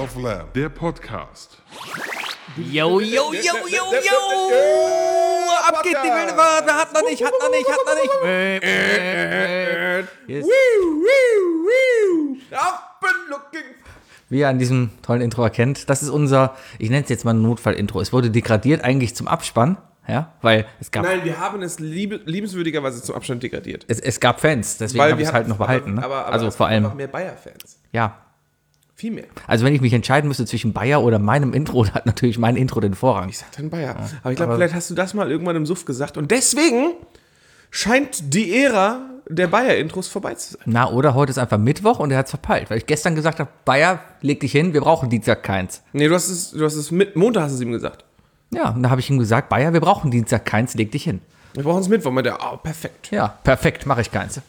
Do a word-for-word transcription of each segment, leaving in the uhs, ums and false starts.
Self-Lab, der Podcast. Yo, yo, yo, yo, yo! Ab geht die wilde Fahrt! Wer hat noch nicht, hat noch nicht, hat noch nicht! Yes. Wie ihr an diesem tollen Intro erkennt, das ist unser, ich nenne es jetzt mal Notfall-Intro. Es wurde degradiert eigentlich zum Abspann, ja, weil es gab... Nein, wir haben es lieb, liebenswürdigerweise zum Abstand degradiert. Es, es gab Fans, deswegen habe ich es halt noch behalten. Ne? Aber, aber also es vor allem... noch mehr Bayer-Fans. Ja. Viel mehr. Also wenn ich mich entscheiden müsste zwischen Bayer oder meinem Intro, dann hat natürlich mein Intro den Vorrang. Ich sag dann Bayer. Ja. Aber ich glaube, vielleicht hast du das mal irgendwann im Suff gesagt. Und deswegen scheint die Ära der Bayer-Intros vorbei zu sein. Na, oder heute ist einfach Mittwoch und er hat es verpeilt. Weil ich gestern gesagt habe, Bayer, leg dich hin, wir brauchen Dienstag keins. Nee, du hast es, du hast es mit Montag hast du es ihm gesagt. Ja, und da habe ich ihm gesagt, Bayer, wir brauchen Dienstag keins, leg dich hin. Wir brauchen es Mittwoch. Und der, oh, perfekt. Ja, perfekt, mache ich keins.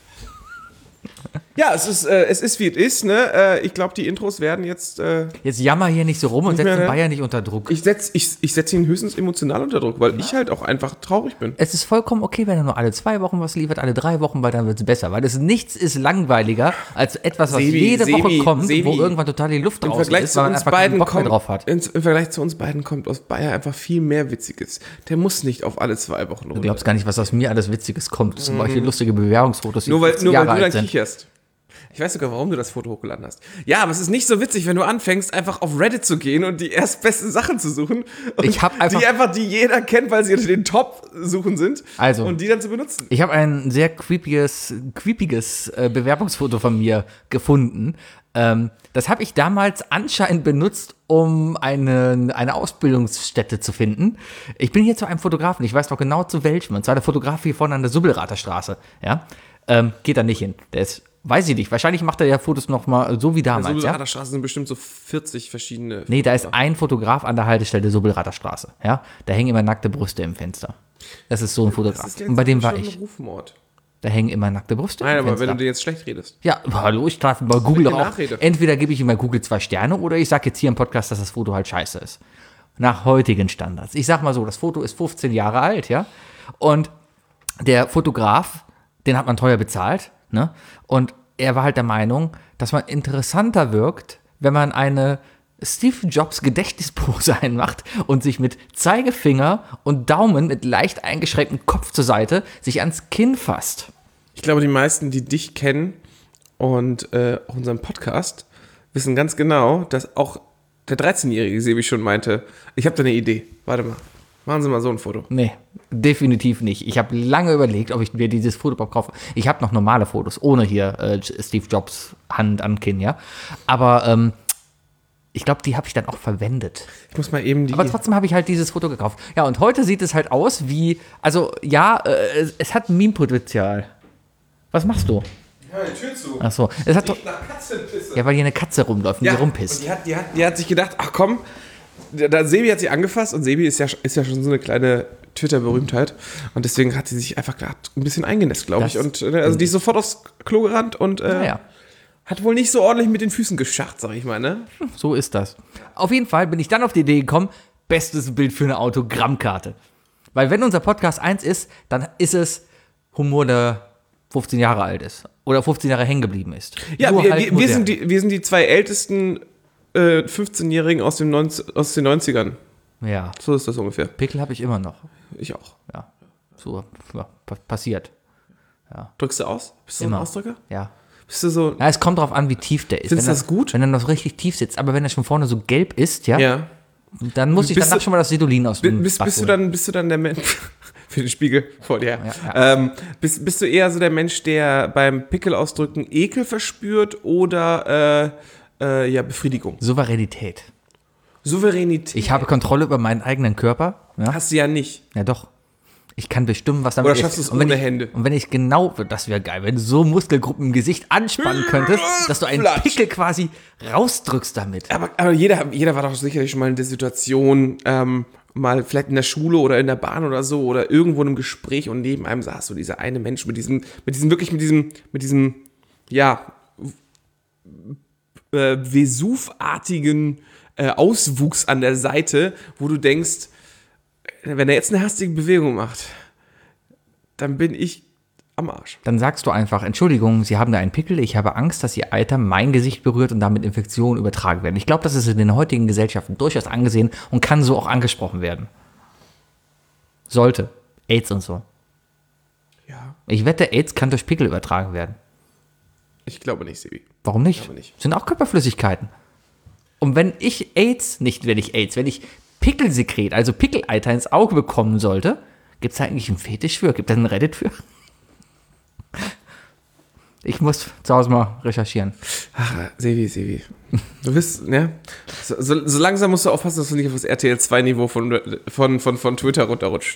Ja, es ist, äh, es ist wie es ist, ne? Äh, ich glaube, die Intros werden jetzt. Äh, jetzt jammer hier nicht so rum und setz mehr, den ne? Bayer nicht unter Druck. Ich setze ich, ich setz ihn höchstens emotional unter Druck, weil ja. ich halt auch einfach traurig bin. Es ist vollkommen okay, wenn er nur alle zwei Wochen was liefert, alle drei Wochen, weil dann wird es besser. Weil es nichts ist langweiliger als etwas, was Sebi, jede Sebi, Woche kommt, Sebi, wo irgendwann total die Luft draußen ist, weil man einfach keinen Bock mehr drauf hat. Im Vergleich zu uns beiden kommt aus Bayer einfach viel mehr Witziges. Der muss nicht auf alle zwei Wochen runter. Du glaubst gar nicht, was aus mir alles Witziges kommt. Zum Beispiel mhm. lustige Bewerbungsfotos, die nur weil, nur weil du dann sind. kicherst. Ich weiß sogar, warum du das Foto hochgeladen hast. Ja, aber es ist nicht so witzig, wenn du anfängst, einfach auf Reddit zu gehen und die erstbesten Sachen zu suchen. Und ich hab einfach, die einfach, die jeder kennt, weil sie unter den Top-Suchen sind. Also, und die dann zu benutzen. Ich habe ein sehr creepiges, creepiges äh, Bewerbungsfoto von mir gefunden. Ähm, das habe ich damals anscheinend benutzt, um eine, eine Ausbildungsstätte zu finden. Ich bin hier zu einem Fotografen, ich weiß noch genau zu welchem. Und zwar der Fotograf hier vorne an der Subbelrather Straße. Ja? Ähm, geht da nicht hin. Der ist... Weiß ich nicht. Wahrscheinlich macht er ja Fotos noch mal so wie damals. Der ja? Straße sind bestimmt so vierzig verschiedene. Nee, da ist ein Fotograf an der Haltestelle der Subbelrather Straße. Ja? Da hängen immer nackte Brüste im Fenster. Das ist so ein Fotograf. Das ist und bei dem war ich. Rufmord. Da hängen immer nackte Brüste Nein, im aber Fenster. wenn du dir jetzt schlecht redest. Ja, hallo, ich treffe bei Google doch auch. Nachrede. Entweder gebe ich ihm bei Google zwei Sterne oder ich sage jetzt hier im Podcast, dass das Foto halt scheiße ist. Nach heutigen Standards. Ich sag mal so, das Foto ist fünfzehn Jahre alt, ja. Und der Fotograf, den hat man teuer bezahlt, ne? Und er war halt der Meinung, dass man interessanter wirkt, wenn man eine Steve Jobs Gedächtnispose einmacht und sich mit Zeigefinger und Daumen mit leicht eingeschränktem Kopf zur Seite sich ans Kinn fasst. Ich glaube, die meisten, die dich kennen und äh, auch unseren Podcast, wissen ganz genau, dass auch der dreizehnjährige Sebi schon meinte, ich habe da eine Idee, warte mal. Machen Sie mal so ein Foto. Nee, definitiv nicht. Ich habe lange überlegt, ob ich mir dieses Foto überhaupt kaufe. Ich habe noch normale Fotos, ohne hier äh, Steve Jobs Hand an Kinn, ja. Aber ähm, ich glaube, die habe ich dann auch verwendet. Ich muss mal eben die... Aber trotzdem habe ich halt dieses Foto gekauft. Ja, und heute sieht es halt aus wie... Also, ja, äh, es, es hat Meme-Potenzial. Was machst du? Ja, die Tür zu. Ach so. Es hat doch, nach Katzenpisse. ja, weil hier eine Katze rumläuft und ja, die rumpisst. Und die, hat, die, hat, die hat sich gedacht, ach komm... Da, Sebi hat sie angefasst und Sebi ist ja, ist ja schon so eine kleine Twitter-Berühmtheit und deswegen hat sie sich einfach gerade ein bisschen eingenässt, glaube ich. Und also die ist sofort aufs Klo gerannt und äh, naja. hat wohl nicht so ordentlich mit den Füßen geschacht, sag ich mal, ne? So ist das. Auf jeden Fall bin ich dann auf die Idee gekommen, bestes Bild für eine Autogrammkarte. Weil wenn unser Podcast eins ist, dann ist es Humor, der fünfzehn Jahre alt ist oder fünfzehn Jahre hängen geblieben ist. Ja, Nur wir, halt wir, wir, sind die, wir sind die zwei ältesten äh, fünfzehnjährigen aus, dem neunzig, aus den neunzigern. Ja. So ist das ungefähr. Pickel habe ich immer noch. Ich auch. Ja. So ja, passiert. Ja. Drückst du aus? Bist du immer. ein Ausdrücker? Ja. Bist du so... Ja, es kommt drauf an, wie tief der ist. Findest du wenn das gut? Wenn er noch richtig tief sitzt, aber wenn er schon vorne so gelb ist, ja, Ja. dann muss ich Bist danach du- schon mal das Sedulin aus dem Bist, Bach bist, du holen. dann, bist du dann der Mensch... für den Spiegel vor dir. Ja, ja. Ähm, bist, bist du eher so der Mensch, der beim Pickel ausdrücken Ekel verspürt oder äh, äh, ja, Befriedigung? Souveränität. Souveränität. Ich habe Kontrolle über meinen eigenen Körper. Ja, Hast du ja nicht. ja doch. Ich kann bestimmen, was damit Oder schaffst du es Und wenn ohne ich, Hände? Und wenn ich genau, das wäre geil, wenn du so Muskelgruppen im Gesicht anspannen könntest, dass du einen Flatsch. Pickel quasi rausdrückst damit. Aber, aber jeder, jeder war doch sicherlich schon mal in der Situation, ähm, mal vielleicht in der Schule oder in der Bahn oder so oder irgendwo in einem Gespräch und neben einem saß so dieser eine Mensch mit diesem, mit diesem wirklich mit diesem, mit diesem, ja, äh, Vesuv-artigen äh, Auswuchs an der Seite, wo du denkst, wenn er jetzt eine hastige Bewegung macht, dann bin ich am Arsch. Dann sagst du einfach, Entschuldigung, Sie haben da einen Pickel, ich habe Angst, dass Ihr Eiter mein Gesicht berührt und damit Infektionen übertragen werden. Ich glaube, das ist in den heutigen Gesellschaften durchaus angesehen und kann so auch angesprochen werden. Sollte. AIDS und so. Ja, Ich wette, AIDS kann durch Pickel übertragen werden. ich glaube nicht, Sebi. Warum nicht? glaube nicht. Sind auch Körperflüssigkeiten. Und wenn ich AIDS, nicht wenn ich AIDS, wenn ich Pickelsekret, also Pickeleiter ins Auge bekommen sollte, gibt es da eigentlich einen Fetisch für? Gibt es einen Reddit für? Ich muss zu Hause mal recherchieren. Ach, Sevi, Sevi. Du bist, ne? So, so, so langsam musst du aufpassen, dass du nicht auf das R T L zwei Niveau von, von, von, von Twitter runterrutscht.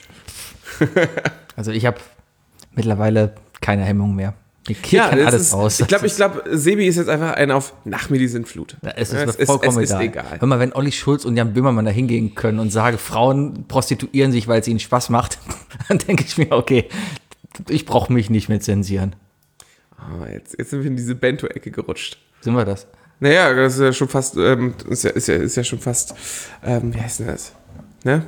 Also ich habe mittlerweile keine Hemmung mehr. Hier kann das alles ist, raus. Ich glaube, ich glaub, Sebi ist jetzt einfach ein auf nach mir die Sintflut. Ja, es ist Ja, mir es, vollkommen es, es egal. ist egal. Hör mal, wenn Olli Schulz und Jan Böhmermann da hingehen können und sagen, Frauen prostituieren sich, weil es ihnen Spaß macht, dann denke ich mir, okay, ich brauche mich nicht mehr zensieren. Oh, jetzt, jetzt sind wir in diese Bento-Ecke gerutscht. Sind wir das? Naja, das ist ja schon fast, ähm, ist, ja, ist, ja, ist ja schon fast, ähm, wie heißt denn das? Ne?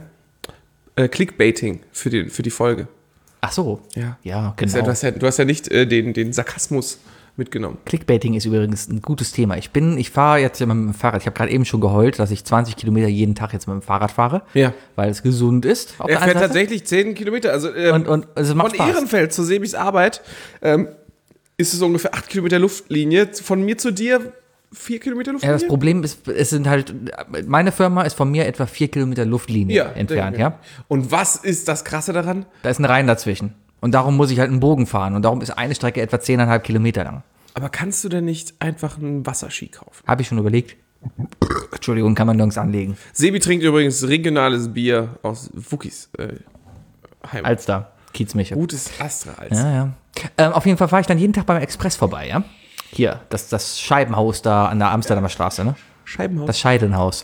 Äh, Clickbaiting für die, für die Folge. Ach so. Ja. Ja, Ist ja, genau. du, hast ja, du hast ja nicht äh, den, den Sarkasmus mitgenommen. Clickbaiting ist übrigens ein gutes Thema. Ich bin, ich fahre jetzt immer mit dem Fahrrad. Ich habe gerade eben schon geheult, dass ich zwanzig Kilometer jeden Tag jetzt mit dem Fahrrad fahre, Ja. weil es gesund ist. Auf Er der fährt einen Seite. tatsächlich zehn Kilometer. Also ähm, Und, und es macht von Spaß. Ehrenfeld zu Sebis Arbeit ähm, ist es ungefähr acht Kilometer Luftlinie. Von mir zu dir vier Kilometer Ja, Luftlinie? das Problem ist, es sind halt, meine Firma ist von mir etwa vier Kilometer Luftlinie Ja, entfernt, denke ja. ich. Und was ist das Krasse daran? Da ist ein Rhein dazwischen. Und darum muss ich halt einen Bogen fahren. Und darum ist eine Strecke etwa zehn Komma fünf Kilometer lang. Aber kannst du denn nicht einfach einen Wasserski kaufen? Habe ich schon überlegt. Entschuldigung, kann man nirgends anlegen. Sebi trinkt übrigens regionales Bier aus Wookies äh, Heimat. Alster, Kiezmiche. Gutes Astra als. Ja, ja. Ähm, auf jeden Fall fahre ich dann jeden Tag beim Express vorbei, ja. Hier, das, das Scheibenhaus da an der Amsterdamer Straße, ne? Scheibenhaus. Das Scheidenhaus.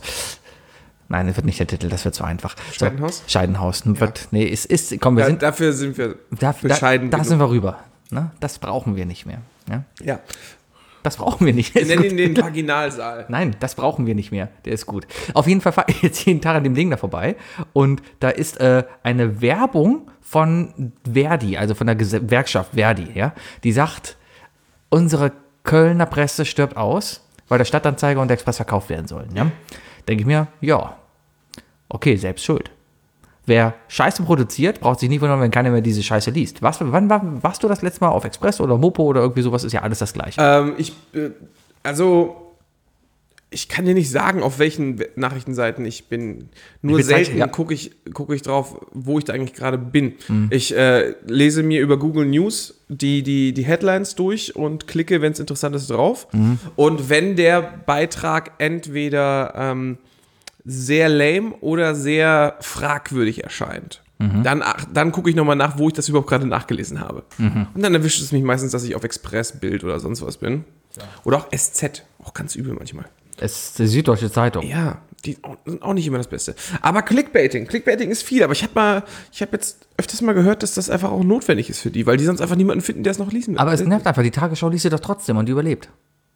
Nein, das wird nicht der Titel, das wird zu einfach. So, Scheidenhaus? Scheidenhaus. Wird, nee, es ist, komm, wir Da, sind, dafür sind wir da, da, bescheiden. da genug. sind wir rüber. Ne? Das brauchen wir nicht mehr. Ja? Ja. Das brauchen wir nicht. Wir Ist nennen gut. ihn den Vaginalsaal. Nein, das brauchen wir nicht mehr. Der ist gut. Auf jeden Fall fahre ich jetzt jeden Tag an dem Ding da vorbei. Und da ist äh, eine Werbung von Verdi, also von der Gewerkschaft Verdi, ja. Die sagt, unsere Kölner Presse stirbt aus, weil der Stadtanzeiger und der Express verkauft werden sollen. Ja? Denke ich mir, ja, okay, selbst schuld. Wer Scheiße produziert, braucht sich nie wundern, wenn keiner mehr diese Scheiße liest. Warst, wann war, warst du das letzte Mal auf Express oder Mopo oder irgendwie sowas? Ist ja alles das Gleiche. Ähm, ich, äh, also, ich kann dir nicht sagen, auf welchen Nachrichtenseiten ich bin. Nur Ich bezeichne- selten ja. gucke ich, gucke ich drauf, wo ich da eigentlich gerade bin. Mhm. Ich äh, lese mir über Google News die, die, die Headlines durch und klicke, wenn es interessant ist, drauf. Mhm. Und wenn der Beitrag entweder ähm, sehr lame oder sehr fragwürdig erscheint, Mhm. dann, ach, dann gucke ich nochmal nach, wo ich das überhaupt gerade nachgelesen habe. Mhm. Und dann erwischt es mich meistens, dass ich auf Express, Bild oder sonst was bin. Oder auch S Z, auch ganz übel manchmal. Es ist die Süddeutsche Zeitung. Ja, die auch- sind auch nicht immer das Beste. Aber Clickbaiting, Clickbaiting ist viel, aber ich habe mal, ich habe jetzt öfters mal gehört, dass das einfach auch notwendig ist für die, weil die sonst einfach niemanden finden, der es noch lesen will. Aber es nervt einfach, die Tagesschau liest sie doch trotzdem und die überlebt.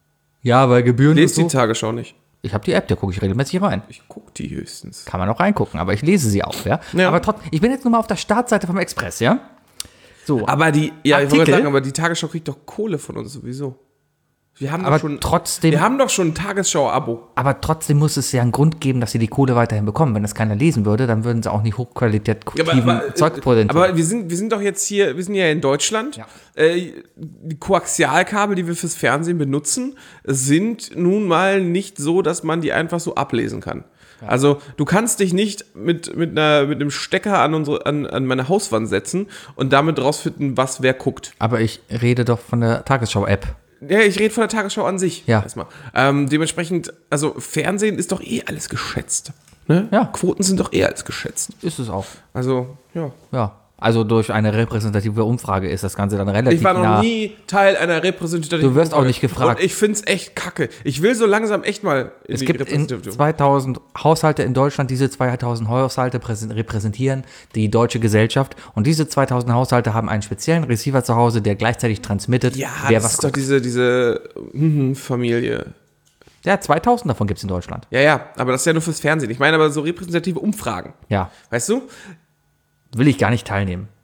Ja, weil Gebühren Lest und die so. Tagesschau nicht. Ich habe die App, da gucke ich regelmäßig rein. Ich gucke die höchstens. Kann man auch reingucken, aber ich lese sie auch, ja. Ja. Aber trotzdem, ich bin jetzt nur mal auf der Startseite vom Express, ja. So, Aber die, ja, ich wollte Artikel? sagen, aber die Tagesschau kriegt doch Kohle von uns sowieso. Wir haben aber doch schon, trotzdem, wir haben doch schon ein Tagesschau-Abo. aber trotzdem muss es ja einen Grund geben, dass sie die Kohle weiterhin bekommen. Wenn das keiner lesen würde, dann würden sie auch nicht hochqualitativen Zeug produzieren. aber wir sind, wir sind doch jetzt hier, wir sind ja in Deutschland. Ja. Äh, die Koaxialkabel, die wir fürs Fernsehen benutzen, sind nun mal nicht so, dass man die einfach so ablesen kann. Also du kannst dich nicht mit, mit, einer, mit einem Stecker an, unsere, an, an meine Hauswand setzen und damit rausfinden, was wer guckt. Aber ich rede doch von der Tagesschau-App. Ja, ich rede von der Tagesschau an sich. Ja. Erstmal. Ähm, dementsprechend, also Fernsehen ist doch eh alles geschätzt. Ne? Ja. Quoten sind doch eh alles geschätzt. Ist es auch. Also, ja. Ja. Also durch eine repräsentative Umfrage ist das Ganze dann relativ Ich war noch nah. nie Teil einer repräsentativen Du wirst auch Umfrage. nicht gefragt. Und ich find's echt kacke. Ich will so langsam echt mal in Es die gibt in Repräsentative. zweitausend Haushalte in Deutschland, diese zweitausend Haushalte präsen- repräsentieren die deutsche Gesellschaft und diese zweitausend Haushalte haben einen speziellen Receiver zu Hause, der gleichzeitig transmittet, Ja, wer das was ist doch guckt. diese, diese mhm, Familie. Ja, zweitausend davon gibt es in Deutschland. Ja, ja, aber das ist ja nur fürs Fernsehen. Ich meine aber so repräsentative Umfragen. Ja, Weißt du? will ich gar nicht teilnehmen.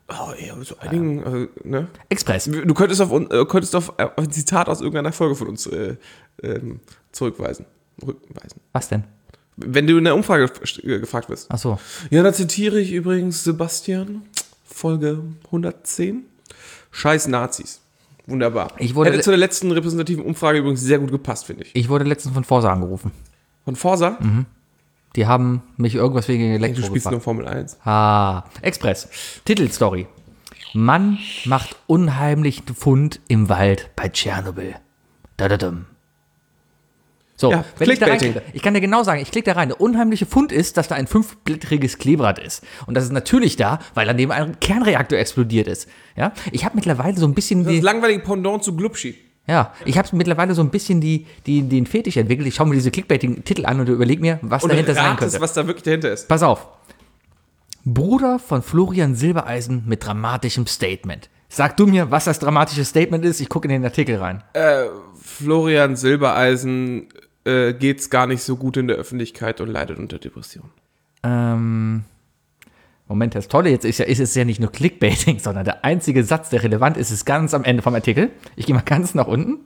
Oh, ja, so einigen, also, ne? Express. Du könntest auf, un- äh, könntest auf, äh, auf ein Zitat aus irgendeiner Folge von uns äh, ähm, zurückweisen. Rückweisen. Was denn? Wenn du in der Umfrage äh, gefragt wirst. Ach so. Ja, da zitiere ich übrigens Sebastian, Folge hundertzehn. Scheiß Nazis. Wunderbar. Ich wurde Hätte le- zu der letzten repräsentativen Umfrage übrigens sehr gut gepasst, finde ich. Ich wurde letztens von Forsa angerufen. Von Forsa? Die haben mich irgendwas wegen Du Elektro spielst nur gefragt. Formel eins. Ah, Express. Titelstory. Mann macht unheimlichen Fund im Wald bei Tschernobyl. Da-da-dum. So, Ja, wenn ich da Clickbaiting. reinklicke, ich kann dir genau sagen, ich klicke da rein. Der unheimliche Fund ist, dass da ein fünfblättriges Klebrad ist. Und das ist natürlich da, weil daneben ein Kernreaktor explodiert ist. Ja, ich habe mittlerweile so ein bisschen Das die, ist langweilige Pendant zu Glubschi. ja, ich habe mittlerweile so ein bisschen die, die, den Fetisch entwickelt. Ich schaue mir diese Clickbaiting-Titel an und überlege mir, was Und dahinter sein ratest, könnte. was da wirklich dahinter ist. Pass auf. Bruder von Florian Silbereisen mit dramatischem Statement. Sag du mir, was das dramatische Statement ist. Ich gucke in den Artikel rein. Florian Silbereisen äh, geht's gar nicht so gut in der Öffentlichkeit und leidet unter Depression. Ähm, Moment, das Tolle jetzt ist ja, ist es ja nicht nur Clickbaiting, sondern der einzige Satz, der relevant ist, ist ganz am Ende vom Artikel. Ich gehe mal ganz nach unten.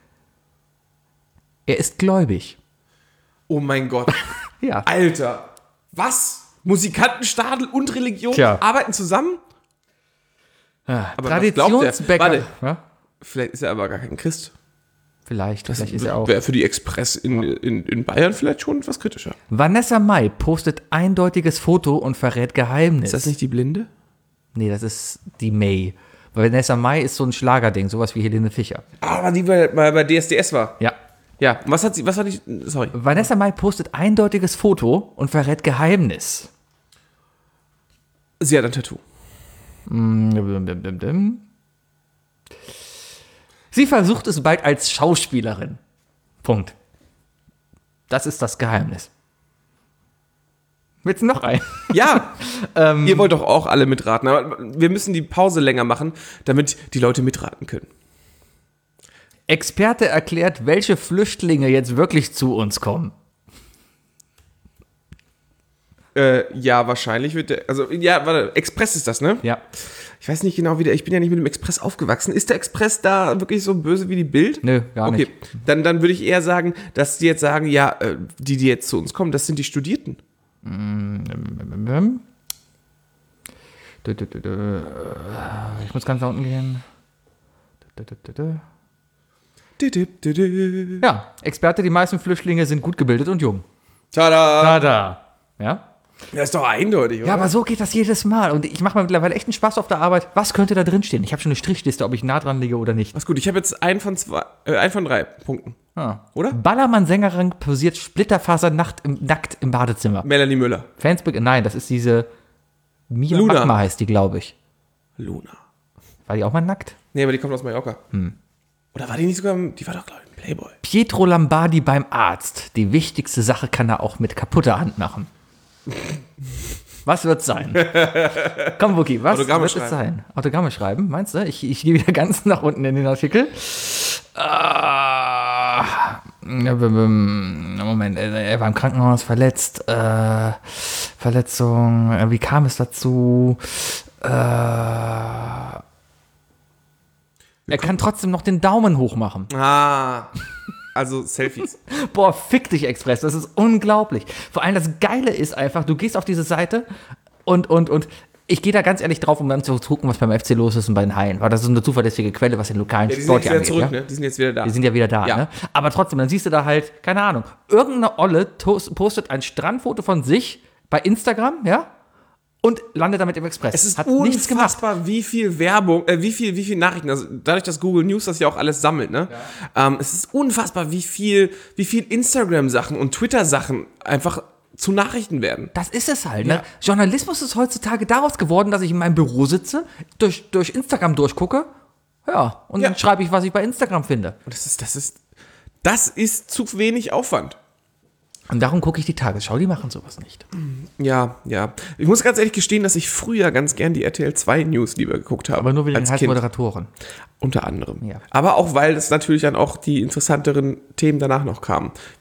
Er ist gläubig. Oh mein Gott. Ja. Alter. Was? Musikantenstadel und Religion Tja. arbeiten zusammen? Aber was glaubt der? Traditionsbäcker. Warte. Ja? Vielleicht ist er aber gar kein Christ. Vielleicht, vielleicht ist er auch. Wäre für die Express in, in, in Bayern vielleicht schon etwas kritischer. Vanessa Mai postet eindeutiges Foto und verrät Geheimnis. Ist das nicht die Blinde? Nee, das ist die May. Weil Vanessa Mai ist so ein Schlagerding, sowas wie Helene Fischer. Ah, die bei, bei, bei D S D S war. Ja. Ja, und was hat sie, was hat die, sorry. Vanessa Mai postet eindeutiges Foto und verrät Geheimnis. Sie hat ein Tattoo. Sie versucht es bald als Schauspielerin. Punkt. Das ist das Geheimnis. Willst du noch ein? Ja, ihr wollt doch auch alle mitraten, aber wir müssen die Pause länger machen, damit die Leute mitraten können. Experte erklärt, welche Flüchtlinge jetzt wirklich zu uns kommen. Äh, ja, wahrscheinlich wird der, also, ja, warte, Express ist das, ne? Ja. Ich weiß nicht genau, wie der, ich bin ja nicht mit dem Express aufgewachsen. Ist der Express da wirklich so böse wie die Bild? Nö, gar okay. nicht. Dann, dann würde ich eher sagen, dass die jetzt sagen, ja, äh, die, die jetzt zu uns kommen, das sind die Studierten. Ich muss ganz nach unten gehen. Ja, Experte, die meisten Flüchtlinge sind gut gebildet und jung. Tada! Tada. Ja? Das ist doch eindeutig, oder? Ja, aber so geht das jedes Mal. Und ich mache mir mittlerweile echt einen Spaß auf der Arbeit. Was könnte da drin stehen? Ich habe schon eine Strichliste, ob ich nah dran liege oder nicht. Was gut, ich habe jetzt einen von zwei, äh, einen von drei Punkten. Ah. Oder? Ballermann-Sängerin posiert Splitterfaser-Nacht im, nackt im Badezimmer. Melanie Müller. Fans be- Nein, das ist diese Mia Luna. Magma heißt die, glaube ich. Luna. War die auch mal nackt? Nee, aber die kommt aus Mallorca. Oder war die nicht sogar, die war doch, glaube ich, ein Playboy. Pietro Lombardi beim Arzt. Die wichtigste Sache kann er auch mit kaputter Hand machen. Was wird's sein? Komm, Wookie, was Autogramme wird es schreiben. sein? Autogramme schreiben, meinst du? Ich, ich gehe wieder ganz nach unten in den Artikel. Ah, Moment, er war im Krankenhaus verletzt. Äh, Verletzung, äh, wie kam es dazu? Äh, er kann trotzdem noch den Daumen hoch machen. Ah, also Selfies. Boah, fick dich, Express, das ist unglaublich. Vor allem das Geile ist einfach, du gehst auf diese Seite und, und, und ich gehe da ganz ehrlich drauf, um dann zu gucken, was beim F C los ist und bei den Haien. Weil das ist eine zuverlässige Quelle, was den lokalen Ja, die sind Sport jetzt hier wieder angeht. zurück, Ja? ne? Die sind jetzt wieder da. Die sind ja wieder da, Ja. ne? Aber trotzdem, dann siehst du da halt, keine Ahnung, irgendeine Olle tos- postet ein Strandfoto von sich bei Instagram, ja? Und landet damit im Express. Es ist Hat nichts gemacht. unfassbar, wie viel Werbung, äh, wie viel, wie viel Nachrichten, also dadurch, dass Google News das ja auch alles sammelt, ne? Ähm, es ist unfassbar, wie viel, wie viel Instagram-Sachen und Twitter-Sachen einfach zu Nachrichten werden. Das ist es halt, ne? Ja. Journalismus ist heutzutage daraus geworden, dass ich in meinem Büro sitze, durch, durch Instagram durchgucke, ja, und Ja. dann schreibe ich, was ich bei Instagram finde. Und das ist, das ist, das ist zu wenig Aufwand. Und darum gucke ich die Tagesschau, die machen sowas nicht. Ja, ja. Ich muss ganz ehrlich gestehen, dass ich früher ganz gern die R T L zwei News lieber geguckt habe. Aber nur wegen den als heißen Kind. Moderatoren. Unter anderem. Ja. Aber auch, weil es natürlich dann auch die interessanteren Themen danach noch kamen.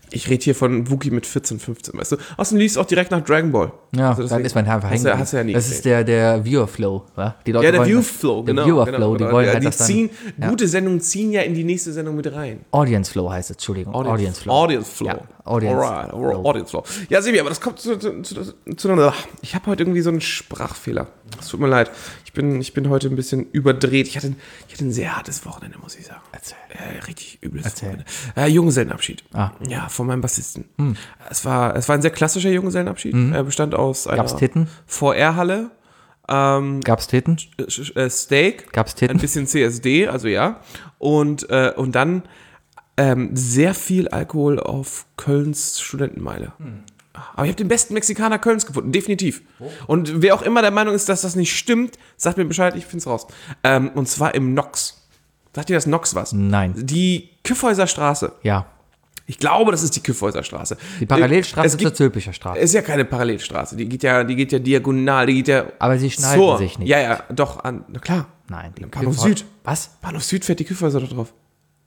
Ich rede hier von Wookie mit vierzehn, fünfzehn, weißt du? Außerdem liest auch direkt nach Dragon Ball. Ja, Also dann ist mein einfach hast du, hängen. hast du ja nie Das gesehen. ist der, der Viewer-Flow, wa? Die Leute Ja, der wollen das- View-Flow, der genau. Viewer-Flow, genau, die genau. wollen ja, halt die das dann... ziehen, ja. Gute Sendungen ziehen ja in die nächste Sendung mit rein. Audience Flow heißt es, Entschuldigung. Audience Flow. Audience Flow. Ja, Audience Alright, Flow. Audience Flow. Ja, Sebi, aber das kommt zu, zu, zu, zu einer. Ich habe heute irgendwie so einen Sprachfehler. Es tut mir leid. Ich bin, ich bin heute ein bisschen überdreht. Ich hatte, ich hatte ein sehr hartes Wochenende, muss ich sagen. Erzähl. Äh, richtig übles Erzähl. Wochenende. Äh, Junggesellenabschied. Ah. Ja, von meinem Bassisten. Es, war, es war ein sehr klassischer Junggesellenabschied. Er bestand aus einer Gab's Titten? V R-Halle, ähm, Gab's Titten? äh, äh, Steak, Gab's ein Titten? bisschen C S D, also ja. Und, äh, und dann ähm, sehr viel Alkohol auf Kölns Studentenmeile. Aber ich habe den besten Mexikaner Kölns gefunden, definitiv. Und wer auch immer der Meinung ist, dass das nicht stimmt, sagt mir Bescheid, ich find's raus. Ähm, und zwar im Nox. Sagt dir das Nox was? Nein. Die Kyffhäuser Straße. Ja. Ich glaube, das ist die Kyffhäuser Straße. Die Parallelstraße Es ist zur gibt, Zülpicher Straße. ist ja keine Parallelstraße, die geht ja, die geht ja diagonal, die geht ja Aber sie schneiden zur- sich nicht. Ja, ja, doch, an, na klar. Nein. Die Bahnhof Kyffhäuser- Süd. Was? Bahnhof Süd fährt die Kyffhäuser doch drauf.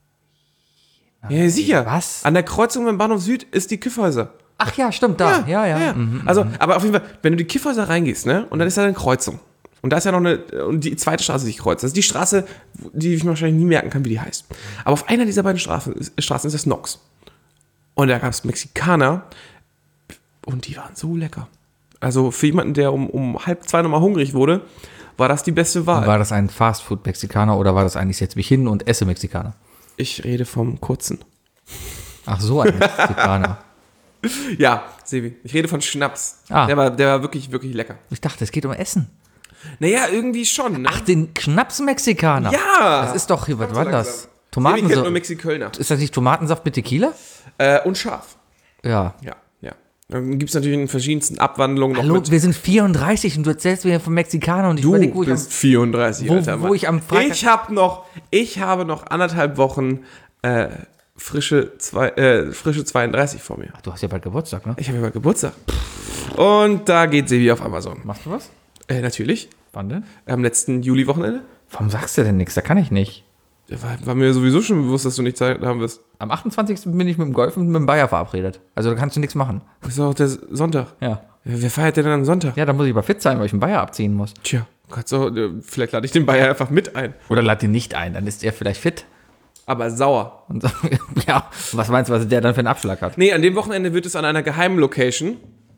Ja, sicher. Was? An der Kreuzung beim Bahnhof Süd ist die Kyffhäuser. Ach ja, stimmt, da. Ja, ja. Mhm. Also, aber auf jeden Fall, wenn du die Kyffhäuser reingehst, ne, und dann ist da eine Kreuzung. Und da ist ja noch eine, und die zweite Straße, die sich kreuzt. Das ist die Straße, die ich mir wahrscheinlich nie merken kann, wie die heißt. Aber auf einer dieser beiden Straßen, ist- Straßen ist das Nox. Und da gab es Mexikaner und die waren so lecker. Also für jemanden, der um, um halb zwei nochmal hungrig wurde, war das die beste Wahl. War das ein Fastfood-Mexikaner oder war das eigentlich setz mich hin und esse Mexikaner? Ich rede vom kurzen. Ach so, ein Mexikaner. Ja, Sebi, ich rede von Schnaps. Ah. Der war, der war wirklich, wirklich lecker. Ich dachte, es geht um Essen. Naja, irgendwie schon, ne? Ach, den Schnaps-Mexikaner. ja! Das ist doch hier, was so war langsam. das? Sebi kennt Tomatensaft. nur Mexikölner. Ist das nicht Tomatensaft mit Tequila? Äh, und scharf. Ja. Ja, ja. Dann gibt es natürlich in verschiedensten Abwandlungen noch Hallo, mit. wir sind vierunddreißig und du erzählst mir von Mexikaner und ich Du überlege, wo ich am, bist vierunddreißig, wo- alter wo Mann. ich am Freitag- Ich habe noch, ich habe noch anderthalb Wochen äh, frische, zwei, äh, frische zweiunddreißig vor mir. Ach, du hast ja bald Geburtstag, ne? Ich habe ja mal Geburtstag. Und da geht Sebi auf Amazon. Machst du was? Äh, natürlich. Wann denn? Am letzten Juli-Wochenende. Warum sagst du denn nichts? Da kann ich nicht. War, war mir sowieso schon bewusst, dass du nicht Zeit haben wirst. Am achtundzwanzigsten bin ich mit dem Golf und mit dem Bayer verabredet. Also da kannst du nichts machen. Das ist auch der Sonntag. Ja. Wer feiert denn am Sonntag? Ja, da muss ich aber fit sein, weil ich einen Bayer abziehen muss. Tja, kannst du, äh, vielleicht lade ich den Bayer einfach mit ein. Oder lad ihn nicht ein, dann ist er vielleicht fit. Aber sauer. Und so, ja, was meinst du, was der dann für einen Abschlag hat? Nee, an dem Wochenende wird es an einer geheimen Location,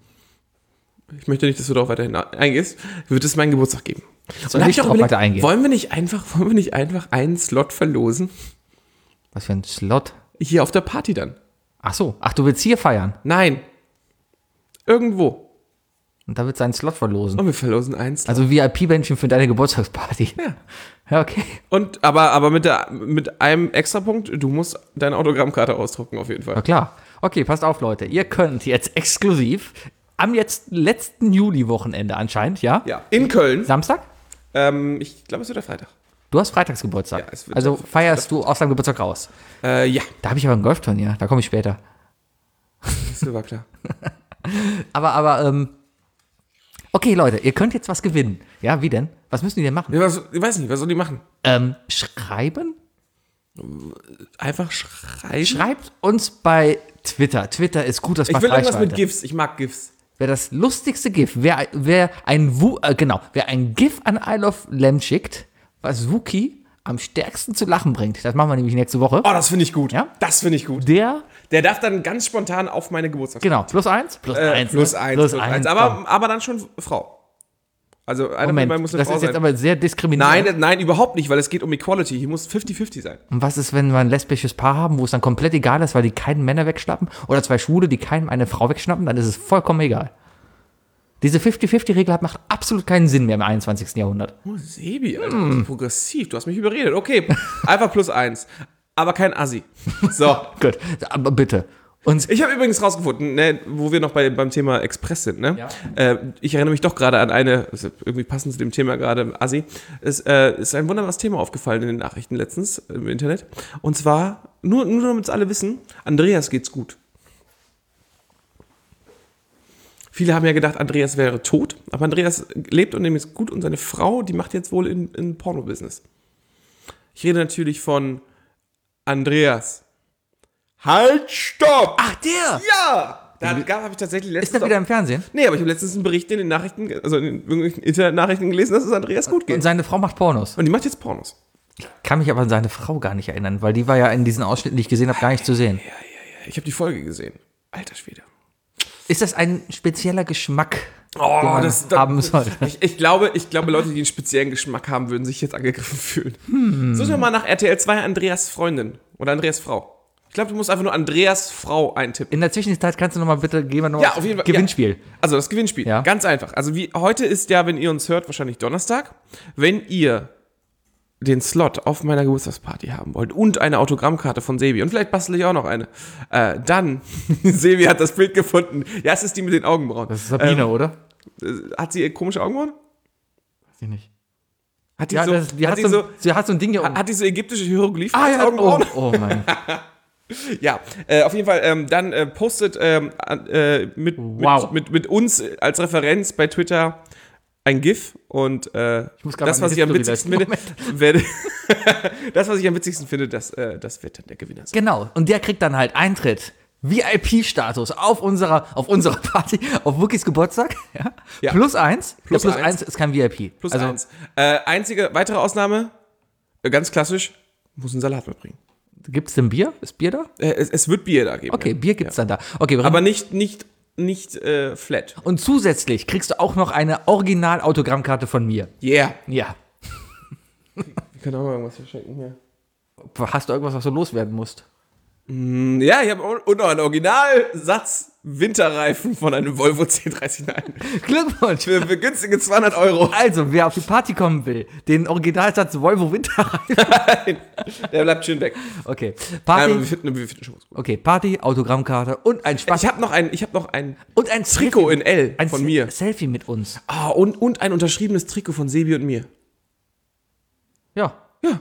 ich möchte nicht, dass du darauf weiterhin eingehst, wird es meinen Geburtstag geben. Soll hab ich darauf weiter eingehen? Wollen wir nicht einfach, wollen wir nicht einfach einen Slot verlosen? Was für ein Slot? Hier auf der Party dann. Ach so, ach, du willst hier feiern. Nein. Irgendwo. Und da willst du einen Slot verlosen. Und wir verlosen einen Slot. Also V I P-Bändchen für deine Geburtstagsparty. Ja. Ja, okay. Und, aber, aber mit, der, mit einem Extrapunkt, du musst deine Autogrammkarte ausdrucken, auf jeden Fall. Na klar. Okay, passt auf, Leute. Ihr könnt jetzt exklusiv am jetzt letzten Juli-Wochenende anscheinend, ja? Ja. In Köln. Samstag? Ähm, ich glaube, es wird der Freitag. Du hast Freitagsgeburtstag. Ja, es wird also der- feierst du aus deinem Geburtstag raus. Äh, ja. Da habe ich aber ein Golfturnier. Da komme ich später. Das war klar. Aber, aber, ähm. Okay, Leute, ihr könnt jetzt was gewinnen. Ja, wie denn? Was müssen die denn machen? Ja, was, ich weiß nicht, was soll die machen? Ähm, schreiben? Einfach schreiben? Schreibt uns bei Twitter. Twitter ist gut, das Ich macht will irgendwas Reichweite. mit GIFs. Ich mag GIFs. Wer das lustigste GIF, wer, wer ein Wu, äh, genau, wer ein GIF an Isle of Lamb schickt, was Wookie am stärksten zu lachen bringt, das machen wir nämlich nächste Woche. Oh, das finde ich gut. Ja? Das finde ich gut. Der, Der darf dann ganz spontan auf meine Geburtstag. genau, plus eins? Plus Äh, eins. plus ne? eins. Plus, Plus eins. eins. komm. Aber, aber dann schon Frau. Also eine von beiden Moment, muss eine das Frau ist jetzt sein. aber sehr diskriminierend. Nein, nein, überhaupt nicht, weil es geht um Equality. Hier muss fünfzig fünfzig sein. Und was ist, wenn wir ein lesbisches Paar haben, wo es dann komplett egal ist, weil die keinen Männer wegschnappen? Oder zwei Schwule, die keinem eine Frau wegschnappen? Dann ist es vollkommen egal. Diese fünfzig fünfzig Regel macht absolut keinen Sinn mehr im einundzwanzigsten Jahrhundert. Oh, Sebi, Alter, das ist progressiv. Du hast mich überredet. Okay, einfach plus eins. Aber kein Assi. So. Gut, aber bitte. Und Ich habe übrigens rausgefunden, ne, wo wir noch bei, beim Thema Express sind. Ne? Ja. Äh, ich erinnere mich doch gerade an eine, also irgendwie passend zu dem Thema gerade, Assi. Es äh, ist ein wunderbares Thema aufgefallen in den Nachrichten letztens im Internet. Und zwar, nur, nur damit es alle wissen, Andreas geht's gut. Viele haben ja gedacht, Andreas wäre tot, aber Andreas lebt und dem ist gut und seine Frau, die macht jetzt wohl in, in Porno-Business. Ich rede natürlich von Andreas Halt, stopp! Ach, der! Ja! Da habe ich tatsächlich Ist letztens... der wieder im Fernsehen? Nee, aber ich habe letztens einen Bericht in den Nachrichten, also in irgendwelchen Internetnachrichten gelesen, dass es Andreas gut geht. Und seine Frau macht Pornos. Und die macht jetzt Pornos. Kann mich aber an seine Frau gar nicht erinnern, weil die war ja in diesen Ausschnitten, die ich gesehen habe, gar nicht zu sehen. Ja, ja, ja. Ich habe die Folge gesehen. Alter Schwede. Ist das ein spezieller Geschmack, Oh, den man das, das haben soll? Ich, ich, glaube, ich glaube, Leute, die einen speziellen Geschmack haben, würden sich jetzt angegriffen fühlen. Hm. Such doch mal nach R T L zwei Andreas Freundin oder Andreas Frau. Ich glaube, du musst einfach nur Andreas Frau eintippen. In der Zwischenzeit kannst du noch mal bitte, gehen wir noch Ja, auf jeden Fall. Gewinnspiel. Ja. Also das Gewinnspiel, Ja. ganz einfach. Also wie heute ist ja, wenn ihr uns hört, wahrscheinlich Donnerstag. Wenn ihr den Slot auf meiner Geburtstagsparty haben wollt und eine Autogrammkarte von Sebi und vielleicht bastel ich auch noch eine, äh, dann, Sebi hat das Bild gefunden. Ja, es ist die mit den Augenbrauen. Das ist Sabine, Ähm, oder? Hat sie komische Augenbrauen? Weiß ich nicht. Hat die Ja, so, das, die, hat hat die so, so, ein- sie hat so ein Ding hier oben. hat die so ägyptische Hieroglyphen Ah als ja, oh, Augenbrauen? oh mein. Ja, äh, auf jeden Fall, ähm, dann äh, postet ähm, an- äh, mit, Wow. mit, mit, mit uns als Referenz bei Twitter ein GIF und äh, muss grad das, mal was eine ich am History witzigsten finde, leisten. werde, das, was ich am witzigsten finde, das, äh, das wird dann der Gewinner sein. Genau. Und der kriegt dann halt Eintritt. V I P-Status auf unserer, auf unserer Party, auf Wookies Geburtstag. Ja? Ja. Plus eins. Plus ja, plus eins. eins ist kein V I P. Plus also, eins. Äh, einzige weitere Ausnahme, äh, ganz klassisch, muss einen Salat mitbringen. Gibt's denn Bier? Ist Bier da? Äh, es, es wird Bier da geben. Okay, ja. Bier gibt's dann da. Okay, wir Aber nicht, nicht, nicht äh, flat. Und zusätzlich kriegst du auch noch eine Original-Autogrammkarte von mir. Yeah. Ja. Wir können auch mal irgendwas verschenken hier. Hast du irgendwas, was du loswerden musst? Ja, ich habe und noch einen Originalsatz Winterreifen von einem Volvo zehn dreißig neun. Glückwunsch! Für, für günstige zweihundert Euro. Also, wer auf die Party kommen will, den Originalsatz Volvo Winterreifen. Nein, der bleibt schön weg. Okay. Nein, Party, aber wir finden, wir finden schon was gut. okay, Party, Autogrammkarte und ein Spaß. Ich habe noch ein, ich habe noch ein Und ein Trikot in L ein von Se- mir. Selfie mit uns. Ah, und, und ein unterschriebenes Trikot von Sebi und mir. Ja. Ja.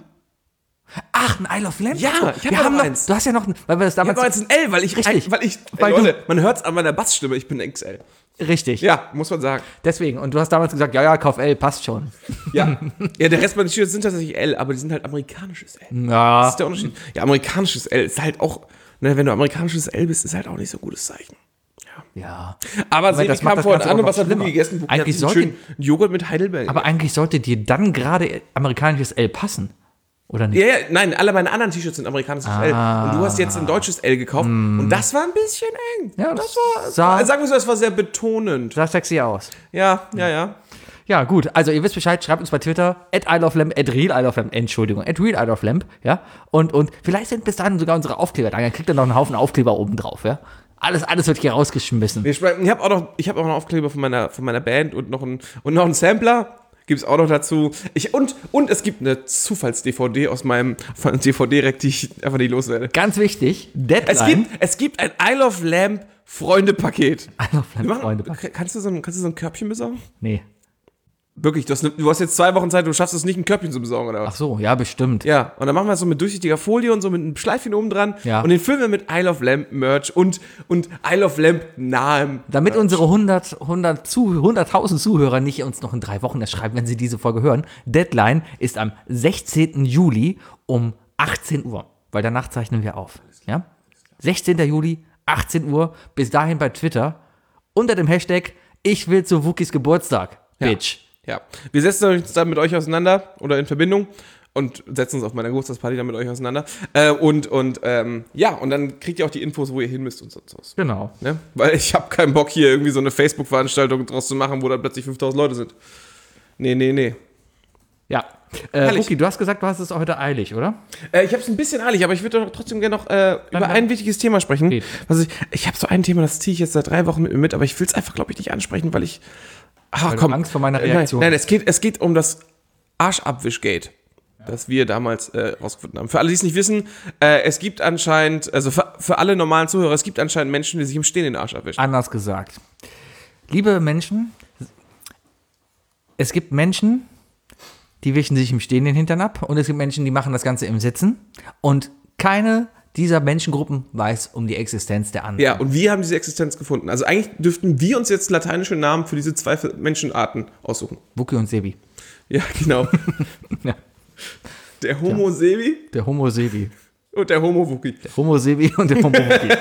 Ach, ein Isle of Lamp? Ja, Trikot. ich hab wir noch haben noch, eins. Du hast ja noch, ein- weil wir das Ich habe damals. noch jetzt ein L, weil ich, Richtig. weil ich, Weil ey, du- Leute, man hört es an meiner Bassstimme, ich bin X L. Richtig. Ja, muss man sagen. Deswegen. Und du hast damals gesagt, ja, ja, kauf L, passt schon. Ja. Ja, der Rest meiner T-Shirts sind tatsächlich L, aber die sind halt amerikanisches L. Das Ja. ist der Unterschied. Ja, amerikanisches L ist halt auch, ne, wenn du amerikanisches L bist, ist halt auch nicht so ein gutes Zeichen. Ja. Aber Sebi das macht kam das vorhin Ganze an auch und noch was hat schlimmer. Boogie gegessen? Boogie Eigentlich hat einen sollte- schönen Joghurt mit Heidelbeeren. Aber eigentlich sollte dir dann gerade amerikanisches L passen. Oder nicht? Ja, ja, nein, alle meine anderen T-Shirts sind amerikanisches L. Und du hast jetzt ein deutsches L gekauft. Und das war ein bisschen eng. Ja, das das war, sah- sagen wir so, das war sehr betonend. Sah sexy aus. Ja, ja, ja. Ja, gut. Also, ihr wisst Bescheid, schreibt uns bei Twitter, at Isle of Lamp, at Real Isle of Lamp, Entschuldigung, at Real Isle of Lamp, ja. Und, und vielleicht sind bis dahin sogar unsere Aufkleber da. Dann kriegt ihr noch einen Haufen Aufkleber oben drauf, ja. Alles, alles wird hier rausgeschmissen. Wir sprechen- Ich habe auch noch, ich habe auch noch einen Aufkleber von meiner, von meiner Band und noch einen, und noch einen Sampler. Gibt's auch noch dazu. Ich, und, und es gibt eine Zufalls-D V D aus meinem D V D-Rack, die ich einfach nicht loswerde. Ganz wichtig, Deadline. Es gibt, es gibt ein Isle of Lamp Freunde-Paket. Isle of Wir Lamp, machen- Freunde. Kannst du, so ein, kannst du so ein Körbchen besorgen? Nee. Wirklich, du hast, ne- du hast jetzt zwei Wochen Zeit, du schaffst es nicht, ein Körbchen zu besorgen, oder was? Ach so, ja, bestimmt. Ja, und dann machen wir es so mit durchsichtiger Folie und so mit einem Schleifchen oben dran. Ja. Und den füllen wir mit Isle of Lamp Merch und, und Isle of Lamp nahem. Damit Merch. unsere hundert, hundert zu, hunderttausend Zuhörer nicht uns noch in drei Wochen erschreiben, wenn sie diese Folge hören. Deadline ist am sechzehnten Juli um achtzehn Uhr, weil danach zeichnen wir auf. Ja? sechzehnten Juli, achtzehn Uhr, bis dahin bei Twitter unter dem Hashtag Ich will zu Wookies Geburtstag, Bitch. Ja, wir setzen uns dann mit euch auseinander oder in Verbindung und setzen uns auf meiner Geburtstagsparty dann mit euch auseinander. Äh, und und ähm, ja, und dann kriegt ihr auch die Infos, wo ihr hin müsst und sonst was. Genau. Ne? Weil ich habe keinen Bock, hier irgendwie so eine Facebook-Veranstaltung draus zu machen, wo dann plötzlich fünftausend Leute sind. Nee, nee, nee. Ja. Äh, Herrlich. Wookie, du hast gesagt, du hast es heute eilig, oder? Äh, ich habe es ein bisschen eilig, aber ich würde doch trotzdem gerne noch äh, über dann- ein wichtiges Thema sprechen. Geht. Was ich ich habe so ein Thema, das ziehe ich jetzt seit drei Wochen mit mir mit, aber ich will es einfach, glaube ich, nicht ansprechen, weil ich. Ach, Weil du komm. Angst vor meiner Äh, Reaktion Nein, nein es, geht, es geht um das Arschabwischgate, das wir damals äh, rausgefunden haben. Für alle, die es nicht wissen, äh, es gibt anscheinend, also für, für alle normalen Zuhörer, es gibt anscheinend Menschen, die sich im Stehen den Arsch abwischen. Anders gesagt. Liebe Menschen, es gibt Menschen, die wischen sich im Stehen den Hintern ab und es gibt Menschen, die machen das Ganze im Sitzen und keine dieser Menschengruppen weiß um die Existenz der anderen. Ja, und wir haben diese Existenz gefunden. Also eigentlich dürften wir uns jetzt lateinische Namen für diese zwei Menschenarten aussuchen. Wookie und Sebi. Ja, genau. Ja. Der Homo Sebi. Der Homo Sebi. Und der Homo-Wookie. Der Homo-Sebi und der Homo-Wookie.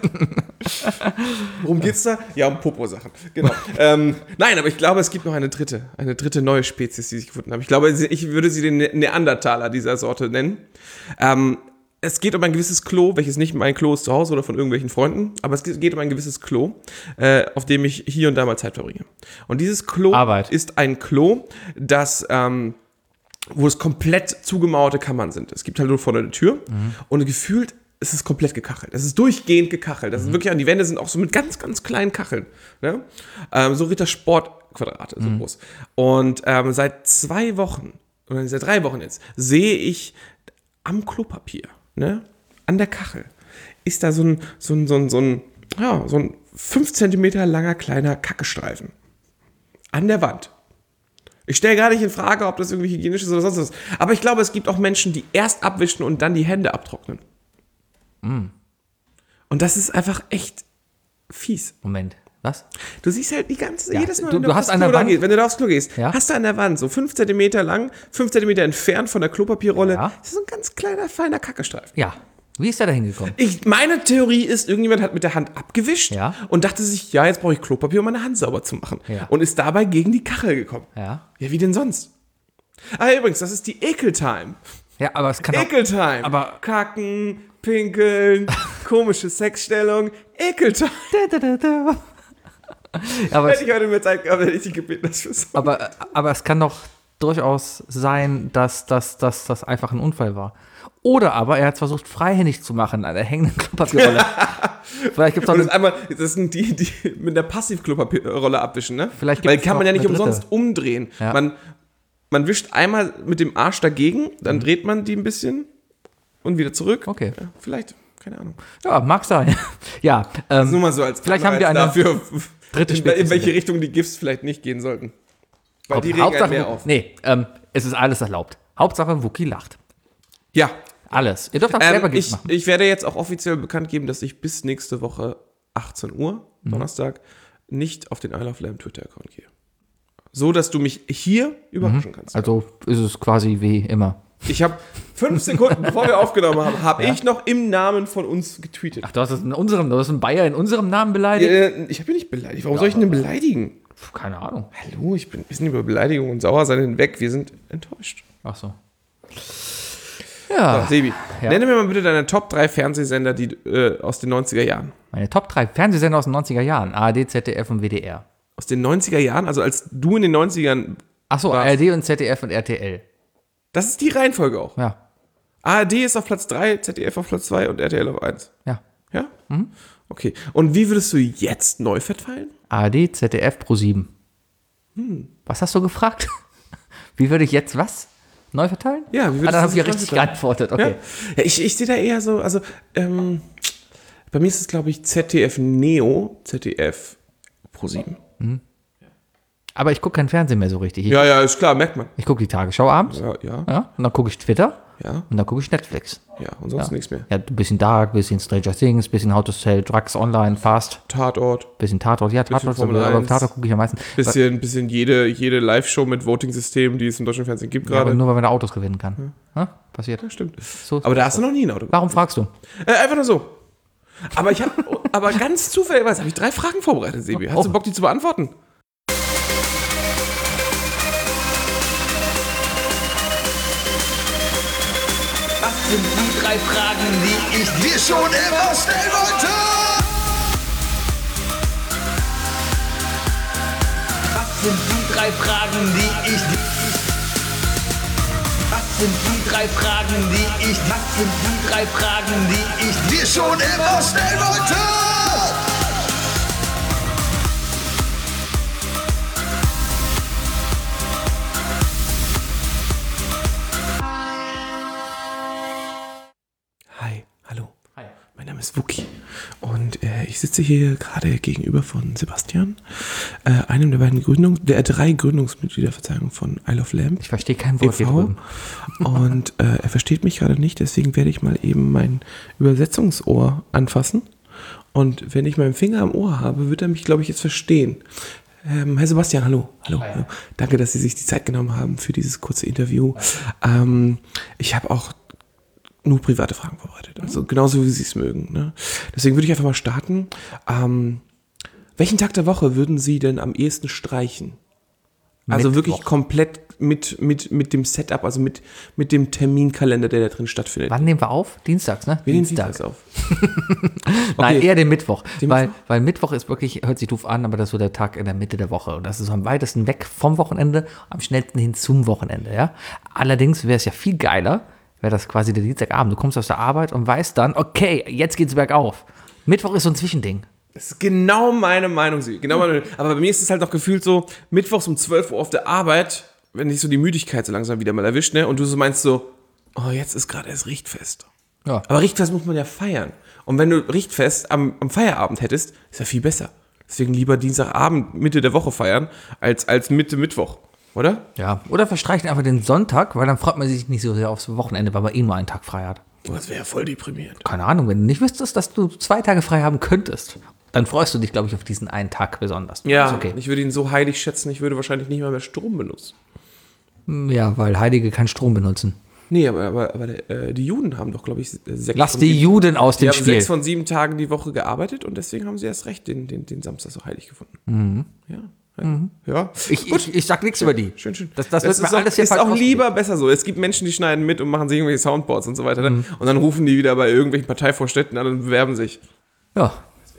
Worum geht's da? Ja, um Popo-Sachen. Genau. ähm, nein, aber ich glaube, es gibt noch eine dritte, eine dritte neue Spezies, die ich gefunden habe. Ich glaube, ich würde sie den Ne- Neandertaler dieser Sorte nennen. Ähm, es geht um ein gewisses Klo, welches nicht mein Klo ist zu Hause oder von irgendwelchen Freunden, aber es geht um ein gewisses Klo, äh, auf dem ich hier und da mal Zeit verbringe. Und dieses Klo Arbeit. ist ein Klo, das ähm, wo es komplett zugemauerte Kammern sind. Es gibt halt nur vorne eine Tür mhm. und gefühlt ist es komplett gekachelt. Es ist durchgehend gekachelt. Das mhm. ist wirklich an die Wände sind auch so mit ganz, ganz kleinen Kacheln. Ne? Ähm, so Rittersport-Quadrate, so mhm. groß. Und ähm, seit zwei Wochen, oder seit drei Wochen jetzt, sehe ich am Klopapier, ne, an der Kachel, ist da so ein, so ein, so ein, so ein, ja, so ein fünf Zentimeter langer kleiner Kackestreifen. An der Wand. Ich stelle gar nicht in Frage, ob das irgendwie hygienisch ist oder sonst was. Aber ich glaube, es gibt auch Menschen, die erst abwischen und dann die Hände abtrocknen. Mm. Und das ist einfach echt fies. Moment, was? Du siehst halt die ganze, ja, jedes Mal, du, wenn du, du hast aufs an Klo der Wand, gehst, wenn du da aufs Klo gehst, ja? hast du an der Wand so fünf Zentimeter lang, fünf Zentimeter entfernt von der Klopapierrolle, ja? das ist so ein ganz kleiner, feiner Kackestreifen. Ja. Wie ist der da hingekommen? Ich, meine Theorie ist, irgendjemand hat mit der Hand abgewischt ja? und dachte sich, ja, jetzt brauche ich Klopapier, um meine Hand sauber zu machen. Ja. Und ist dabei gegen die Kachel gekommen. Ja. Ja, wie denn sonst? Ah, übrigens, das ist die Ekeltime. Ja, aber es kann auch... Ekeltime. Aber Kacken, pinkeln, komische Sexstellung. Ekeltime. aber Hätte es, ich heute mehr Zeit gehabt, hätte ich dich gebeten, das für so. aber, aber es kann doch durchaus sein, dass das dass, dass einfach ein Unfall war. Oder aber er hat es versucht, freihändig zu machen an der hängenden Klopapierrolle. Vielleicht gibt es Und auch das, einmal, das sind die, die mit der Passiv-Klopapierrolle abwischen, ne? Vielleicht Weil gibt's kann man noch ja nicht eine umsonst dritte. umdrehen. Ja. Man, man wischt einmal mit dem Arsch dagegen, dann dreht man die ein bisschen und wieder zurück. Okay. Ja, vielleicht, keine Ahnung. Ja, mag sein. Ja, ähm, Nur mal so als vielleicht haben wir Anreiz eine dafür, dritte in, Spezies. in welche Richtung die GIFs vielleicht nicht gehen sollten. Weil die regen Hauptsache, halt mehr auf. Nee, ähm, es ist alles erlaubt. Hauptsache, Wookie lacht. Ja, Alles. Ihr dürft auch selber ähm, Gift ich, machen. ich werde jetzt auch offiziell bekannt geben, dass ich bis nächste Woche achtzehn Uhr, Mhm. Donnerstag, nicht auf den I Love Lamb Twitter-Account gehe. So, dass du mich hier überraschen kannst. Also ist es quasi wie immer. Ich habe fünf Sekunden, bevor wir aufgenommen haben, habe Ja. ich noch im Namen von uns getweetet. Ach, du hast es in unserem, du hast einen Bayer in unserem Namen beleidigt? Äh, ich habe ihn nicht beleidigt. Warum soll ich ihn denn beleidigen? Puh, keine Ahnung. Hallo, ich bin, wir sind über Beleidigung und Sauersein hinweg. Wir sind enttäuscht. Ach so. Ja. So, Sebi, Ja. nenne mir mal bitte deine Top drei Fernsehsender die, äh, aus den neunziger Jahren. Meine Top drei Fernsehsender aus den neunziger Jahren. A R D, Z D F und W D R. Aus den neunziger Jahren, also als du in den neunzigern. Ach so, Was? A R D und Z D F und R T L. Das ist die Reihenfolge auch. Ja. A R D ist auf Platz drei, Z D F auf Platz zwei und R T L auf eins. Ja. Ja? Okay. Und wie würdest du jetzt neu verteilen? A R D, Z D F, Pro sieben. Hm. Was hast du gefragt? Wie würde ich jetzt was? Neu verteilen? Ja, wie würdest ah, dann du habe ich ja das richtig neu verteilen? geantwortet. Okay. Ja, ja ich, ich sehe da eher so, also, ähm, bei mir ist es, glaube ich, Z D F Neo, Z D F Pro sieben. Aber ich gucke kein Fernsehen mehr so richtig. Ich, Ja, ja, ist klar, merkt man. ich gucke die Tagesschau abends. Ja, ja, Ja, und dann gucke ich Twitter. ja, Und dann gucke ich Netflix. ja, und sonst Ja. nichts mehr. Ja, ein bisschen Dark, bisschen Stranger Things, bisschen How to Sell Drugs Online, Fast, Tatort, bisschen Tatort. Ja, Tatort, Formel aber eins. Tatort gucke ich am meisten. bisschen, bisschen jede, jede Live-Show mit Voting-System, die es im deutschen Fernsehen gibt Ja, aber gerade. nur, weil man da Autos gewinnen kann. Ja, passiert. Ja, stimmt. So. Aber da hast du noch nie ein Auto. Warum fragst du? Äh, einfach nur so. Aber ich habe, aber ganz zufällig, habe ich drei Fragen vorbereitet, Sebi. Hast Oh. du Bock, die zu beantworten? Was sind die drei Fragen, die ich dir schon immer stellen wollte? Was sind die drei Fragen, die ich dir... Was sind die drei Fragen, die ich... Was sind die drei Fragen, die ich dir schon immer stellen wollte? Hi, hallo. Hi. Mein Name ist Wookie und äh, ich sitze hier gerade gegenüber von Sebastian, äh, einem der beiden Gründungs-, der drei Gründungsmitglieder, Verzeihung, von I Love Lamb. Ich verstehe kein Wort hier e V. drüben. Und äh, er versteht mich gerade nicht, deswegen werde ich mal eben mein Übersetzungsohr anfassen. Und wenn ich meinen Finger am Ohr habe, wird er mich, glaube ich, jetzt verstehen. Ähm, Herr Sebastian, hallo. Hallo, hallo. Danke, dass Sie sich die Zeit genommen haben für dieses kurze Interview. Ähm, ich habe auch nur private Fragen vorbereitet. Also genauso, wie Sie es mögen. Ne? Deswegen würde ich einfach mal starten. Ähm, welchen Tag der Woche würden Sie denn am ehesten streichen? Also Mittwoch. wirklich komplett mit, mit, mit dem Setup, also mit, mit dem Terminkalender, der da drin stattfindet. Wann nehmen wir auf? Dienstags, ne? Wir nehmen Dienstags auf. Nein, Okay. eher den Mittwoch. Den weil, Mittwoch? weil Mittwoch ist wirklich, hört sich doof an, aber das ist so der Tag in der Mitte der Woche. Und das ist am weitesten weg vom Wochenende, am schnellsten hin zum Wochenende, ja. Allerdings wäre es ja viel geiler, wäre das quasi der Dienstagabend. Du kommst aus der Arbeit und weißt dann, okay, jetzt geht's bergauf. Mittwoch ist so ein Zwischending. Das ist genau meine Meinung, Sie. Genau meine Meinung. Aber bei mir ist es halt noch gefühlt so, mittwochs um zwölf Uhr auf der Arbeit, wenn dich so die Müdigkeit so langsam wieder mal erwischt, ne? Und du so meinst so, oh, jetzt ist gerade erst Richtfest. Ja. Aber Richtfest muss man ja feiern. Und wenn du Richtfest am, am Feierabend hättest, ist ja viel besser. Deswegen lieber Dienstagabend, Mitte der Woche feiern, als, als Mitte Mittwoch. Oder? Ja. Oder verstreichen einfach den Sonntag, weil dann freut man sich nicht so sehr aufs Wochenende, weil man eh nur einen Tag frei hat. Oh, das wäre ja voll deprimierend. Keine Ahnung, wenn du nicht wüsstest, dass du zwei Tage frei haben könntest, dann freust du dich, glaube ich, auf diesen einen Tag besonders. Ja, Ist okay. ich würde ihn so heilig schätzen, ich würde wahrscheinlich nicht mal mehr Strom benutzen. Ja, weil Heilige keinen Strom benutzen. Nee, aber, aber, aber äh, die Juden haben doch, glaube ich, sechs Lass von die sieben- Juden aus Die dem haben Spiel. sechs von sieben Tagen die Woche gearbeitet und deswegen haben sie erst recht den, den, den Samstag so heilig gefunden. Ja. Ja. ja. Ich, ich, ich sag nichts über die. Schön, schön. Das, das, wird ist mir auch, alles hier ist falsch auch ausgelegt. lieber besser so. Es gibt Menschen, die schneiden mit und machen sich irgendwelche Soundboards und so weiter. Mhm. Ne? Und dann rufen die wieder bei irgendwelchen Parteivorstädten an und bewerben sich. Ja.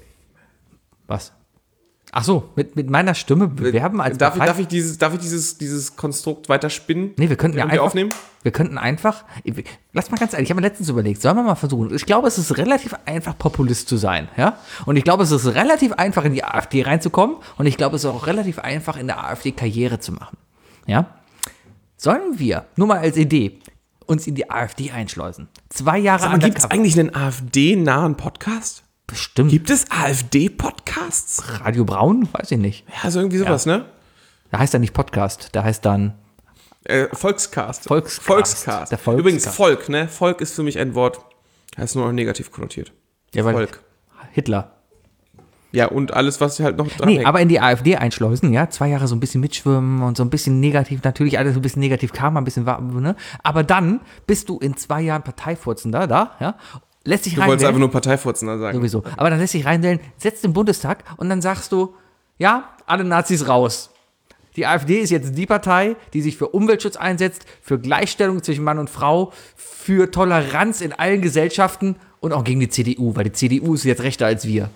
Was? Ach so, mit, mit meiner Stimme bewerben als darf, ich, Partei- darf ich dieses, darf ich dieses, dieses Konstrukt weiter spinnen? Nee, wir könnten ja Während wir einfach aufnehmen? Wir könnten einfach, lass mal ganz ehrlich, ich habe mir letztens überlegt, sollen wir mal versuchen, ich glaube, es ist relativ einfach, Populist zu sein, ja, und ich glaube, es ist relativ einfach, in die AfD reinzukommen und ich glaube, es ist auch relativ einfach, in der AfD Karriere zu machen, ja. Sollen wir, nur mal als Idee, uns in die AfD einschleusen? Zwei Jahre Aber gibt es undercover. eigentlich einen AfD-nahen Podcast? Bestimmt. Gibt es AfD-Podcasts? Radio Braun? Weiß ich nicht. Ja, so irgendwie sowas, ne? Da heißt er nicht Podcast, da heißt dann Äh, Volkscast. Volkscast. Volkscast. Der Volkscast. Übrigens, Volk, ne? Volk ist für mich ein Wort, das ist nur noch negativ konnotiert. ja, weil Volk. Hitler. Ja, und alles, was halt noch dran Nee, hängt. aber in die AfD einschleusen, ja, zwei Jahre so ein bisschen mitschwimmen und so ein bisschen negativ, natürlich alles so ein bisschen negativ kam, ein bisschen war, ne? Aber dann bist du in zwei Jahren Parteivorsitzender da, ja, lässt sich Du wolltest einfach reinwählen, nur Parteivorsitzender sagen. sowieso, aber dann lässt sich reinwählen, setzt den Bundestag und dann sagst du, ja, alle Nazis raus. Die AfD ist jetzt die Partei, die sich für Umweltschutz einsetzt, für Gleichstellung zwischen Mann und Frau, für Toleranz in allen Gesellschaften und auch gegen die C D U, weil die C D U ist jetzt rechter als wir.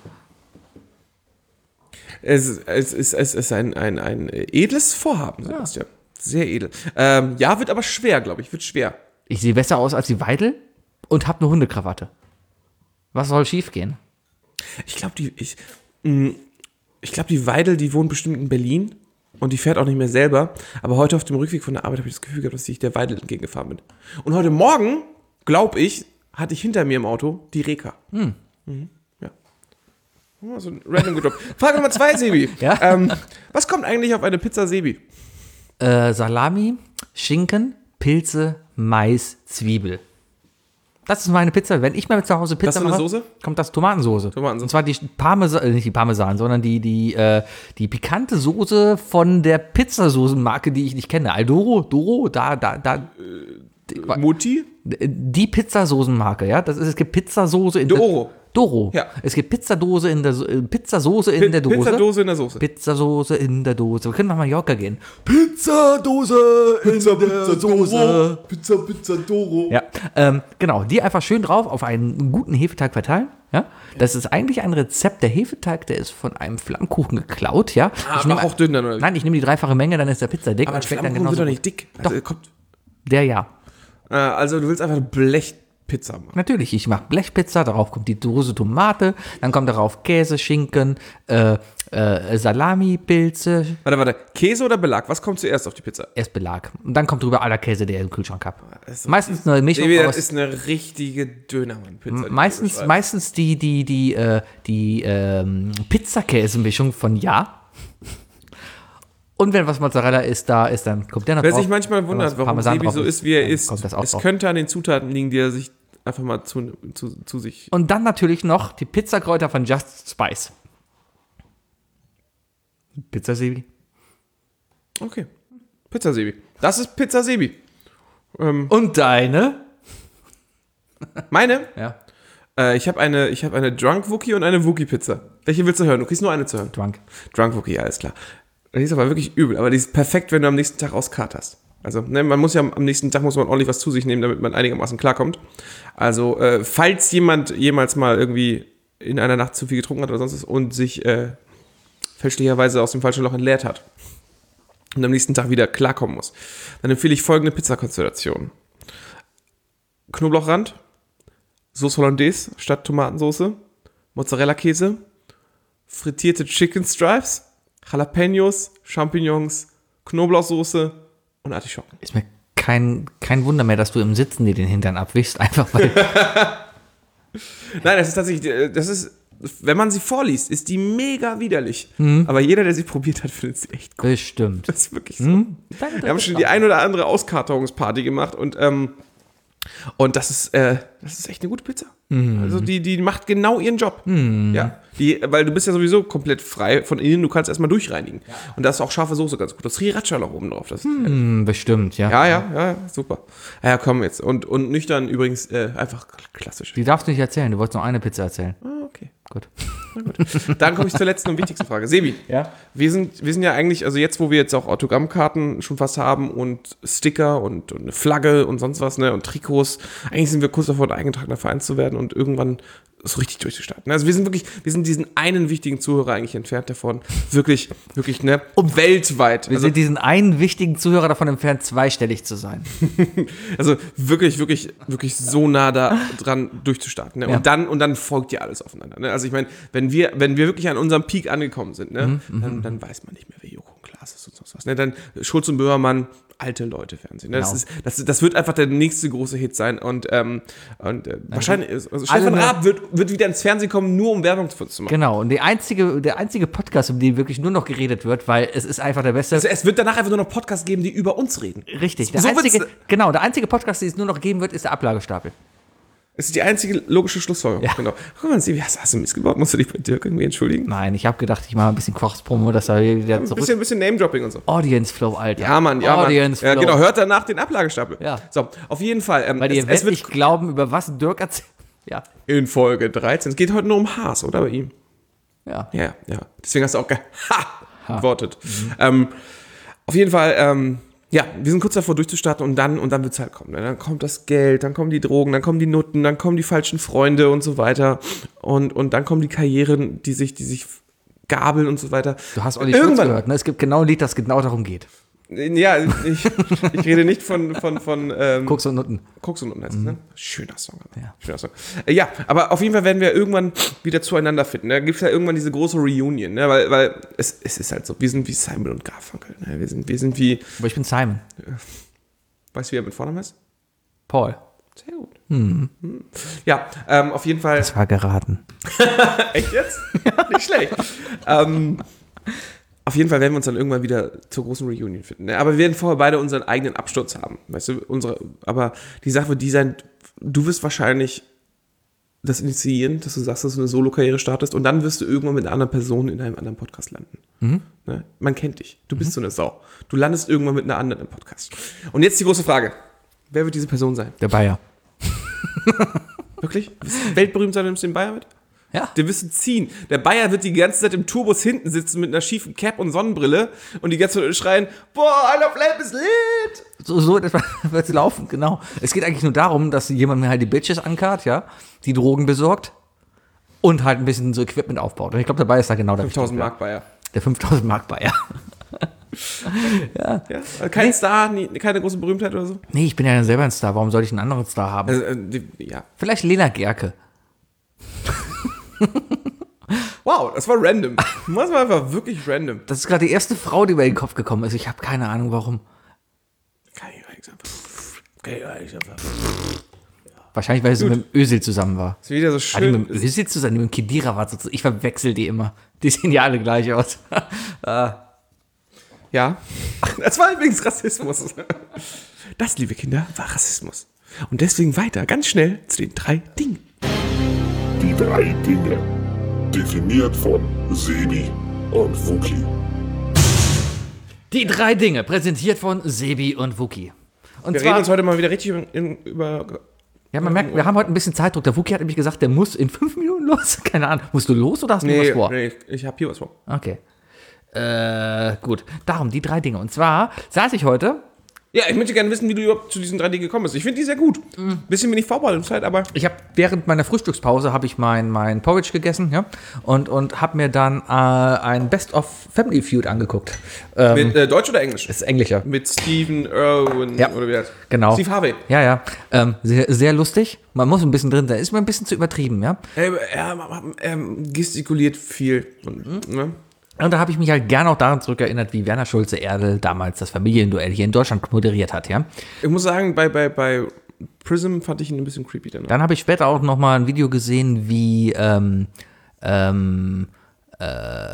Es, es, es, es ist ein, ein, ein edles Vorhaben, Sebastian. Sehr edel. Ähm, ja, wird aber schwer, glaube ich. Wird schwer. Ich sehe besser aus als die Weidel und habe eine Hundekrawatte. Was soll schiefgehen? Ich glaube, die, ich, mh, ich glaube, die Weidel, die wohnt bestimmt in Berlin und die fährt auch nicht mehr selber. Aber heute auf dem Rückweg von der Arbeit habe ich das Gefühl gehabt, dass ich der Weidel entgegengefahren bin. Und heute Morgen, glaube ich, hatte ich hinter mir im Auto die Reka. Hm. Mhm. Ja. Oh, so ein random gedroppt. Frage Nummer zwei, Sebi. Ja? Ähm, was kommt eigentlich auf eine Pizza Sebi? Äh, Salami, Schinken, Pilze, Mais, Zwiebel. Das ist meine Pizza. Wenn ich mal zu Hause Pizza Hast du eine mache, Soße? kommt das Tomatensoße. Tomatensoße. Und zwar die Parmesan, äh, nicht die Parmesan, sondern die, die, äh, die pikante Soße von der Pizzasoßenmarke, die ich nicht kenne. Aldoro, Doro, da, da, da. Mutti? Die Pizzasoßenmarke, ja. Das ist, es gibt Pizzasoße in Doro. der Doro. Ja. Es gibt Pizzadose in der So- äh, Pizzasoße in der Dose. Pizzadose in der Soße. Pizzasoße in der Dose. Wir können nach Mallorca gehen. Pizzadose in der Soße. Pizza, Pizza, Doro. Ja, ähm, genau. Die einfach schön drauf auf einen guten Hefeteig verteilen. Ja, das ist eigentlich ein Rezept. Der Hefeteig, der ist von einem Flammkuchen geklaut. Ja, Ah, ich nehm- aber auch dünn dann, oder wie? Nein, ich nehme die dreifache Menge, dann ist der Pizza dick Aber und ein schmeckt dann Flammkuchen genauso. wird doch gut. nicht dick. Also, kommt, Der ja. äh, also du willst einfach eine Blechpizza machen. Natürlich, ich mache Blechpizza, darauf kommt die Dose Tomate, dann kommt darauf Käse, Schinken, äh, äh, Salami, Pilze, Warte, warte. Käse oder Belag? Was kommt zuerst auf die Pizza? erst Belag. Und dann kommt drüber aller Käse, der ich im Kühlschrank habe. ist- Meistens eine Mischung Sebi, das aus... ist eine richtige Dönermann-Pizza. die du Meistens, beschreibst. meistens die, die, die, äh, die ähm, Pizzakäse-Mischung von Ja. Und wenn was Mozzarella ist, da ist, dann kommt der noch Wer drauf. sich manchmal Wenn wundert, was warum Parmesan Sebi drauf so ist, wie er dann ist, kommt das auch es drauf. könnte an den Zutaten liegen, die er sich einfach mal zu, zu, zu sich... Und dann natürlich noch die Pizzakräuter von Just Spice. Pizza Sebi. Okay. Pizza Sebi. Das ist Pizza Sebi. Und deine? Meine? Ja. Äh, ich habe eine, ich hab eine Drunk Wookie und eine Wookie-Pizza. Welche willst du hören? Du kriegst nur eine zu hören. Drunk. Drunk Wookie, alles klar. Die ist aber wirklich übel, aber die ist perfekt, wenn du am nächsten Tag auskaterst. Also, ne, man muss ja am nächsten Tag muss man ordentlich was zu sich nehmen, damit man einigermaßen klarkommt. Also, äh, falls jemand jemals mal irgendwie in einer Nacht zu viel getrunken hat oder sonst was und sich äh, fälschlicherweise aus dem falschen Loch entleert hat und am nächsten Tag wieder klarkommen muss, dann empfehle ich folgende Pizzakonstellation. Knoblauchrand, Sauce Hollandaise statt Tomatensauce, Mozzarella-Käse, frittierte Chicken Stripes, Jalapenos, Champignons, Knoblauchsoße und Artischocken. Ist mir kein, kein Wunder mehr, dass du im Sitzen dir den Hintern abwischst, einfach weil... Nein, das ist tatsächlich, das ist, wenn man sie vorliest, ist die mega widerlich. Mhm. Aber jeder, der sie probiert hat, findet sie echt gut. Bestimmt. Das ist wirklich so. Mhm. Wir haben schon die ein oder andere Auskaterungsparty gemacht und, ähm, und das ist, äh, das ist echt eine gute Pizza. Mhm. Also die, die macht genau ihren Job. Mhm. Ja. Die, weil du bist ja sowieso komplett frei von innen, du kannst erstmal durchreinigen. Ja. Und da ist auch scharfe Soße ganz gut. Das Sriracha noch oben drauf. Das ist mhm, bestimmt, ja. Ja, ja, ja, super. Ja, komm jetzt. Und, und nüchtern übrigens äh, einfach klassisch. Die darfst du nicht erzählen, du wolltest noch eine Pizza erzählen. Ah, okay. Gut. Na gut. Dann komme ich zur letzten und wichtigsten Frage. Sebi, ja? wir sind, wir sind ja eigentlich, also jetzt, wo wir jetzt auch Autogrammkarten schon fast haben und Sticker und, und eine Flagge und sonst was, ne, und Trikots, eigentlich sind wir kurz davor, ein eingetragener Verein zu werden und irgendwann so richtig durchzustarten. Also wir sind wirklich, wir sind diesen einen wichtigen Zuhörer eigentlich entfernt davon, wirklich, wirklich, ne, um weltweit. Wir also, sind diesen einen wichtigen Zuhörer davon entfernt, zweistellig zu sein. Also wirklich, wirklich, wirklich so nah da dran durchzustarten. Ne? Ja. Und dann, und dann folgt ja alles aufeinander. Ne? Also ich meine, wenn wir, wenn wir wirklich an unserem Peak angekommen sind, ne, mhm, dann, dann weiß man nicht mehr, wer Joko und Klaas ist und so was. Ne? Dann Schulz und Böhmermann, alte Leute Fernsehen. Ne? Genau. Das, ist, das, das wird einfach der nächste große Hit sein. Und, ähm, und äh, wahrscheinlich, also Stefan Raab wird, wird wieder ins Fernsehen kommen, nur um Werbung für uns zu machen. Genau, und die einzige, der einzige Podcast, um den wirklich nur noch geredet wird, weil es ist einfach der beste. Also es wird danach einfach nur noch Podcasts geben, die über uns reden. Richtig. Der So einzige, wird's- genau, der einzige Podcast, den es nur noch geben wird, ist der Ablagestapel. Es ist die einzige logische Schlussfolgerung. Ja. Genau. Guck mal, Sebi, hast, hast du Mist gebaut? Musst du dich bei Dirk irgendwie entschuldigen? Nein, ich habe gedacht, ich mache ein bisschen Kochspromo, dass er wieder Ein zurück... bisschen, bisschen Name-Dropping und so. Audience Flow, Alter. Ja, Mann, ja, Audience Mann. Ja, Flow. genau, hört danach den Ablagestapel. Ja. So, auf jeden Fall. Ähm, Weil es, ihr es werdet wird nicht glauben, über was Dirk erzählt. Ja, in Folge dreizehn. Es geht heute nur um Haas, oder bei ihm? ja. Ja, ja. Deswegen hast du auch ge ha antwortet. Mhm. Ähm, auf jeden Fall, ähm, ja, wir sind kurz davor durchzustarten und dann, und dann wird es halt kommen. Ne? Dann kommt das Geld, dann kommen die Drogen, dann kommen die Nutten, dann kommen die falschen Freunde und so weiter. Und, und dann kommen die Karrieren, die sich, die sich gabeln und so weiter. Du hast Olli Schulz Irgendwann- gehört, ne? Es gibt genau ein Lied, das genau darum geht. Ja, ich, ich rede nicht von, von, von ähm, Koks und Nutten. Koks und Nutten heißt es, ne? Schöner Song. Ja. Schöner Song. Äh, ja, aber auf jeden Fall werden wir irgendwann wieder zueinander finden. Da gibt es ja irgendwann diese große Reunion, ne? Weil, weil es, es ist halt so, wir sind wie Simon und Garfunkel. Ne? Wir, sind, wir sind wie, Aber ich bin Simon. weißt du, wie er mit Vornamen ist? Paul. Sehr gut. Hm. Ja, ähm, auf jeden Fall. Das war geraten. Echt jetzt? Nicht schlecht. ähm, auf jeden Fall werden wir uns dann irgendwann wieder zur großen Reunion finden. Ne? Aber wir werden vorher beide unseren eigenen Absturz haben. Weißt du, unsere, aber die Sache wird die sein, du wirst wahrscheinlich das initiieren, dass du sagst, dass du eine Solo-Karriere startest und dann wirst du irgendwann mit einer anderen Person in einem anderen Podcast landen. Mhm. Ne? Man kennt dich. Du bist mhm. so eine Sau. Du landest irgendwann mit einer anderen im Podcast. Und jetzt die große Frage. Wer wird diese Person sein? Der Bayer. Wirklich? Willst du weltberühmt sein, wenn du den Bayer mit? Ja. Der wirst du ziehen. Der Bayer wird die ganze Zeit im Tourbus hinten sitzen mit einer schiefen Cap und Sonnenbrille und die ganze Zeit schreien, boah, I love Lamp is lit. So, so wird es laufen, genau. Es geht eigentlich nur darum, dass jemand mir halt die Bitches ankarrt, ja, die Drogen besorgt und halt ein bisschen so Equipment aufbaut. Und ich glaube, der Bayer ist da genau der fünftausend Richtige. Mark Bayer. Der fünftausend Mark Bayer. Ja. Also kein nee. Star, nie, keine große Berühmtheit oder so? Nee, ich bin ja selber ein Star. Warum soll ich einen anderen Star haben? Also, äh, die, ja. Vielleicht Lena Gerke. Wow, das war random. Das war einfach wirklich random. Das ist gerade die erste Frau, die mir in den Kopf gekommen ist. Ich habe keine Ahnung, warum. Keine Ahnung. Wahrscheinlich, weil sie mit dem Özil zusammen war. Ist wieder so War die schön. mit dem Özil zusammen, mit dem Khedira war so. Ich verwechsel die immer. Die sehen ja alle gleich aus. Ja. Das war übrigens Rassismus. Das, liebe Kinder, war Rassismus. Und deswegen weiter, ganz schnell zu den drei Dingen. Die drei Dinge. Definiert von Sebi und Wookie. Die drei Dinge, präsentiert von Sebi und Wookie. Und Wir zwar, reden uns heute mal wieder richtig über, in, über Ja, man merkt, wir haben heute ein bisschen Zeitdruck. Der Wookie hat nämlich gesagt, der muss in fünf Minuten los. Keine Ahnung. Musst du los oder hast du Nee, was vor? nee, ich habe hier was vor. Okay. Äh, gut. Darum, die drei Dinge. Und zwar saß ich heute, Ja, ich möchte gerne wissen, wie du überhaupt zu diesen drei Dingen gekommen bist. Ich finde die sehr gut. Bisschen wenig Vorbereitungszeit, aber ich habe während meiner Frühstückspause habe ich mein, mein Porridge gegessen, ja, und, und habe mir dann äh, ein Best of Family Feud angeguckt. Ähm, mit äh, Deutsch oder Englisch? ist englischer. Mit Stephen Irwin Ja, oder wie heißt? genau. Steve Harvey. Ja, ja. Ähm, sehr, sehr lustig. Man muss ein bisschen drin sein. Ist mir ein bisschen zu übertrieben, ja. Er, er, er gestikuliert viel. Und, ne? Und da habe ich mich halt gerne auch daran zurückerinnert, wie Werner Schulze-Erdel damals das Familienduell hier in Deutschland moderiert hat, ja. Ich muss sagen, bei, bei, bei Prism fand ich ihn ein bisschen creepy danach. Dann habe ich später auch noch mal ein Video gesehen, wie ähm, ähm, äh,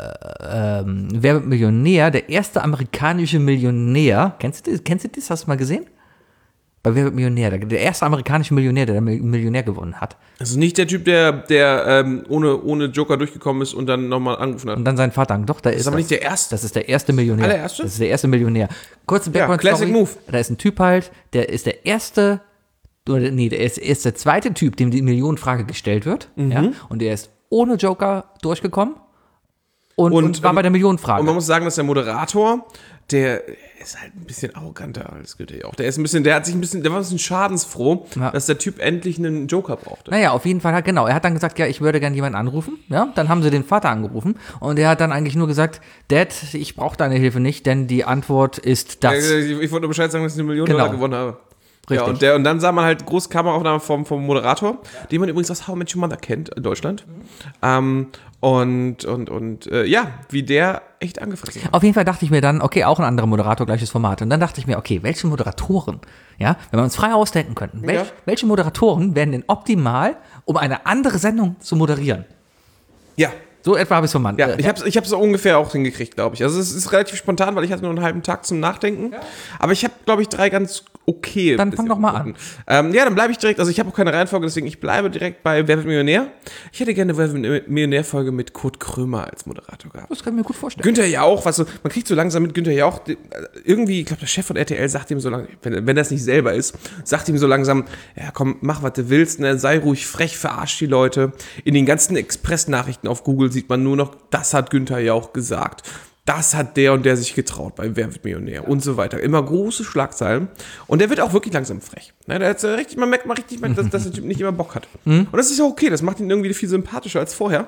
ähm, Wer wird Millionär, der erste amerikanische Millionär, kennst du das? Kennst du das? Hast du mal gesehen? Bei Wer wird Millionär, der, der erste amerikanische Millionär, der den Millionär gewonnen hat. Das ist nicht der Typ, der, der ähm, ohne, ohne Joker durchgekommen ist und dann nochmal angerufen hat. Und dann seinen Vater, doch, da ist Das ist aber das. nicht der erste. Das ist der erste Millionär. Allererste? Das ist der erste Millionär. Kurze Ja, Background-Story. Classic Move. Da ist ein Typ halt, der ist der erste, oder nee, der ist, er ist der zweite Typ, dem die Millionenfrage gestellt wird. Mhm. Ja, und der ist ohne Joker durchgekommen und, und, Und, war ähm, bei der Millionenfrage. Und man muss sagen, dass der Moderator, der ist halt ein bisschen arroganter als Günther Jauch. Der ist ein bisschen, der hat sich ein bisschen, der war ein bisschen schadensfroh, Ja. dass der Typ endlich einen Joker brauchte. Naja, auf jeden Fall, hat- genau. Er hat dann gesagt, ja, ich würde gerne jemanden anrufen. Ja, dann haben sie den Vater angerufen und er hat dann eigentlich nur gesagt, Dad, ich brauche deine Hilfe nicht, denn die Antwort ist das. Ich, ich wollte nur Bescheid sagen, dass ich eine Million Genau. Dollar gewonnen habe. Richtig. Ja, und, der, und dann sah man halt große Kameraaufnahme vom, vom Moderator, den man übrigens aus How I Met Your Mother kennt in Deutschland. Ähm, und und, und äh, ja, wie der echt angefressen hat. Auf jeden Fall dachte ich mir dann, okay, auch ein anderer Moderator, gleiches Format. Und dann dachte ich mir, okay, welche Moderatoren, ja, wenn wir uns frei ausdenken könnten, welch, Ja. welche Moderatoren wären denn optimal, um eine andere Sendung zu moderieren? Ja, So etwa habe ich es von Mann. ja, äh, ich habe es ich hab's so ungefähr auch hingekriegt, glaube ich. Also es ist relativ spontan, weil ich hatte nur einen halben Tag zum Nachdenken. Aber ich habe, glaube ich, drei ganz okay. Dann fang bisher doch mal gefunden. Ähm, ja, dann bleibe ich direkt, also ich habe auch keine Reihenfolge, deswegen ich bleibe direkt bei Wer wird Millionär. Ich hätte gerne eine Wer wird Millionär-Folge mit Kurt Krömer als Moderator gehabt. Das kann ich mir gut vorstellen. Günther Jauch, was so, man kriegt so langsam mit Günther Jauch, die- irgendwie, ich glaube, der Chef von R T L sagt ihm so langsam, wenn, wenn das nicht selber ist, sagt ihm so langsam, ja komm, mach, was du willst, ne, sei ruhig frech, verarsch die Leute. In den ganzen Express-Nachrichten auf Google sieht man nur noch, das hat Günther Jauch gesagt. Das hat der und der sich getraut bei Wer wird Millionär und so weiter. Immer große Schlagzeilen. Und der wird auch wirklich langsam frech. Ne, der hat, äh, richtig, man merkt mal richtig, dass, dass der Typ nicht immer Bock hat. Und das ist ja okay, das macht ihn irgendwie viel sympathischer als vorher.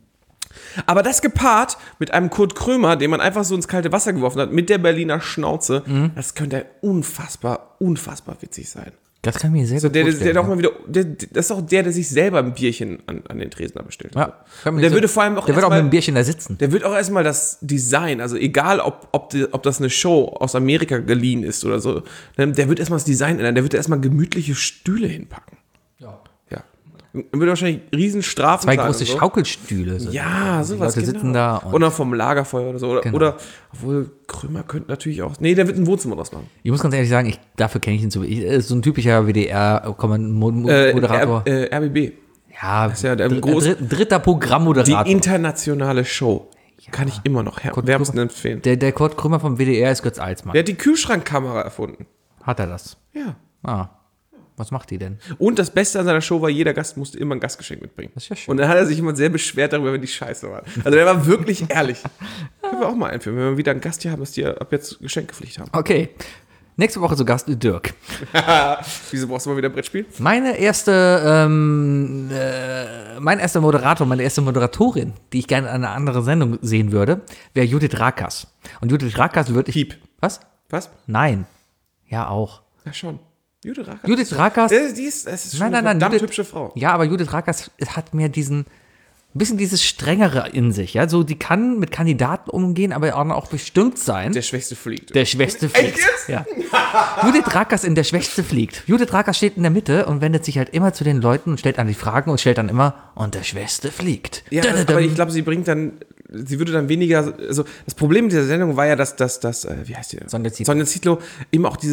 Aber das gepaart mit einem Kurt Krömer, den man einfach so ins kalte Wasser geworfen hat, mit der Berliner Schnauze, das könnte unfassbar, unfassbar witzig sein. Das kann ich mir sehr So gut der, der, vorstellen. der doch mal wieder, der, das ist auch der, der sich selber ein Bierchen an, an den Tresen da bestellt. ja, kann Und mir der sehr- würde vor allem auch Der wird auch mit erstmal- dem Bierchen da sitzen. Der wird auch erstmal das Design, also egal ob, ob, die, ob das eine Show aus Amerika geliehen ist oder so, ne, der wird erstmal das Design ändern, der wird erstmal gemütliche Stühle hinpacken. Ja. Ja. Dann wird wahrscheinlich riesen Strafen Zwei zahlen große und so. Schaukelstühle. So. Ja, Die sowas. Leute genau. sitzen da. Und Oder vom Lagerfeuer oder so. Oder, Genau. oder obwohl Krömer könnte natürlich auch. Nee, der wird ein Wohnzimmer draus machen. ich muss ganz ehrlich sagen, ich, dafür kenne ich ihn so. Ich, ist so ein typischer W D R-Moderator. Äh, Moderator. R, äh, R B B. ja, ist ja der dr- groß- dritt- dritter Die Programmmoderator. internationale Show. Kann ich immer noch her Kurt wärmstens Krömer. empfehlen. Der, der Kurt Krömer vom W D R ist Götz Alsmann. Der hat die Kühlschrankkamera erfunden. Hat er das? Ja. Ah. Was macht die denn? Und das Beste an seiner Show war, jeder Gast musste immer ein Gastgeschenk mitbringen. Das ist ja schön. Und dann hat er sich immer sehr beschwert darüber, wenn die scheiße waren. Also der war wirklich ehrlich. Können wir auch mal einführen, wenn wir wieder einen Gast hier haben, dass die ab jetzt Geschenkepflicht haben. Okay. Nächste Woche zu Gast Dirk. Wieso brauchst du mal wieder ein Brettspiel? Meine erste, ähm, äh, mein erster Moderator, meine erste Moderatorin, die ich gerne in einer anderen Sendung sehen würde, wäre Judith Rakers. Und Judith Rakers würde ich... Piep. Was? Was? Nein. Ja, auch. Ja, schon. Judith Rakers. Judith Rakers... Äh, die ist, das ist schon Nein, nein, eine nein. verdammt Judith, hübsche Frau. Ja, aber Judith Rakers hat mir diesen, ein bisschen dieses Strengere in sich. Ja, so die kann mit Kandidaten umgehen, aber auch, auch bestimmt sein. Der Schwächste fliegt. Der Schwächste fliegt. jetzt? Ja. Judith Rakers in Der Schwächste fliegt. Judith Rakers steht in der Mitte und wendet sich halt immer zu den Leuten und stellt an die Fragen und stellt dann immer, und der Schwächste fliegt. Ja, das, aber ich glaube, sie bringt dann, sie würde dann weniger, also das Problem dieser Sendung war ja, dass, dass, dass äh, wie heißt die? Sonja Zietlow. Sonja Zietlow eben auch dieses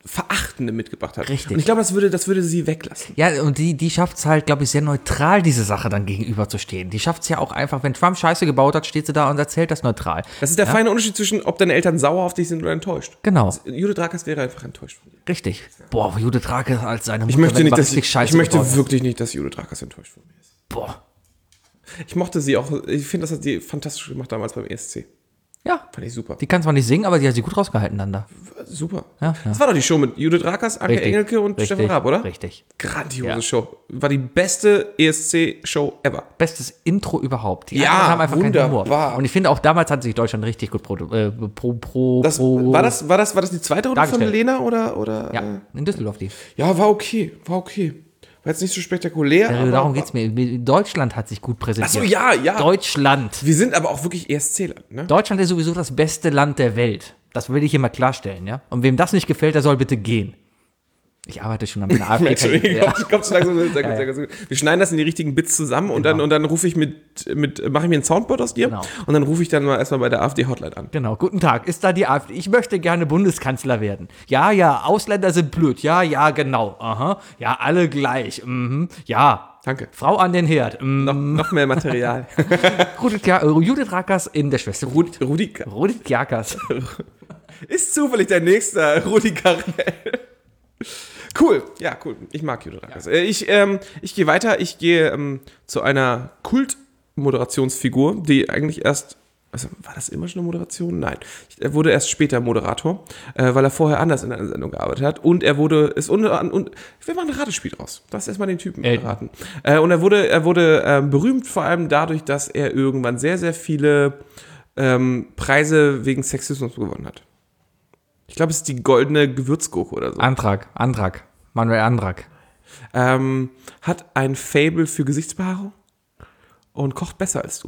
Verachtende mitgebracht hat. Richtig. Und ich glaube, das würde, das würde sie weglassen. Ja, und die, die schafft es halt, glaube ich, sehr neutral, diese Sache dann gegenüberzustehen. Die schafft es ja auch einfach, wenn Trump Scheiße gebaut hat, steht sie da und erzählt das neutral. Das ist der feine Unterschied zwischen, ob deine Eltern sauer auf dich sind oder enttäuscht. Genau. Judith Rakers wäre einfach enttäuscht von dir. Richtig. Boah, Judith Rakers als seine Mutter. Ich möchte, wenn nicht, was dass richtig ich, Scheiße ich möchte gebaut hat. wirklich nicht, dass Judith Rakers enttäuscht von mir ist. Boah. Ich mochte sie auch, ich finde, das hat sie fantastisch gemacht damals beim E S C. Ja. Fand ich super. Die kann zwar nicht singen, aber die hat sie gut rausgehalten dann da. Super. Ja, ja. Das war doch die Show mit Judith Rakers, Anke Richtig. Engelke und Richtig. Stefan Raab, oder? Richtig. Grandiose Ja. Show. War die beste E S C-Show ever. Bestes Intro überhaupt. Die Ja, anderen haben einfach keinen wunderbar. Humor. Und ich finde auch damals hat sich Deutschland richtig gut pro, äh, pro, pro, Das, pro war, das, war, das, war das die zweite Runde von dargestellt. Lena? Oder, oder, Ja, äh, in Düsseldorf die. ja, war okay. War okay. War jetzt nicht so spektakulär. Äh, aber, darum geht es mir. Deutschland hat sich gut präsentiert. Ach so, ja, ja. Deutschland. Wir sind aber auch wirklich E S C-Land, ne? Deutschland ist sowieso das beste Land der Welt. Das will ich hier mal klarstellen, ja. Und wem das nicht gefällt, der soll bitte gehen. Ich arbeite schon an meiner AfD. Entschuldigung, Ja. kommt, kommt schon langsam. Sehr gut, sehr gut, sehr gut. Wir schneiden das in die richtigen Bits zusammen und dann, und dann rufe ich mit, mit mache ich mir ein Soundboard aus dir Genau. und dann rufe ich dann mal erstmal bei der AfD-Hotline an. Genau, guten Tag, ist da die AfD? Ich möchte gerne Bundeskanzler werden. Ja, ja, Ausländer sind blöd. Ja, ja, genau. Aha. Ja, alle gleich. Mhm. Ja. Danke. Frau an den Herd. Mhm. Noch, noch mehr Material. Judith, Kja- äh, Judith Rakers in der Schwester. Rud, Rudi Judith Kjakas. ist zufällig der nächste Rudi Carrell. Cool, ja, cool. Ich mag Judith Rakers. Äh, Ich, ähm, ich gehe weiter. Ich gehe ähm, zu einer Kult-Moderationsfigur, die eigentlich erst. Also, war das immer schon eine Moderation? Nein. Er wurde erst später Moderator, äh, weil er vorher anders in einer Sendung gearbeitet hat. Und er wurde, ist unter und wir machen ein Ratespiel draus. Lass erstmal den Typen Elton. raten. Äh, und er wurde, er wurde ähm, berühmt vor allem dadurch, dass er irgendwann sehr, sehr viele ähm, Preise wegen Sexismus gewonnen hat. Ich glaube, es ist die goldene Gewürzgurke oder so. Antrag, Antrag. Manuel Antrag. Ähm, hat ein Faible für Gesichtsbehaarung und kocht besser als du.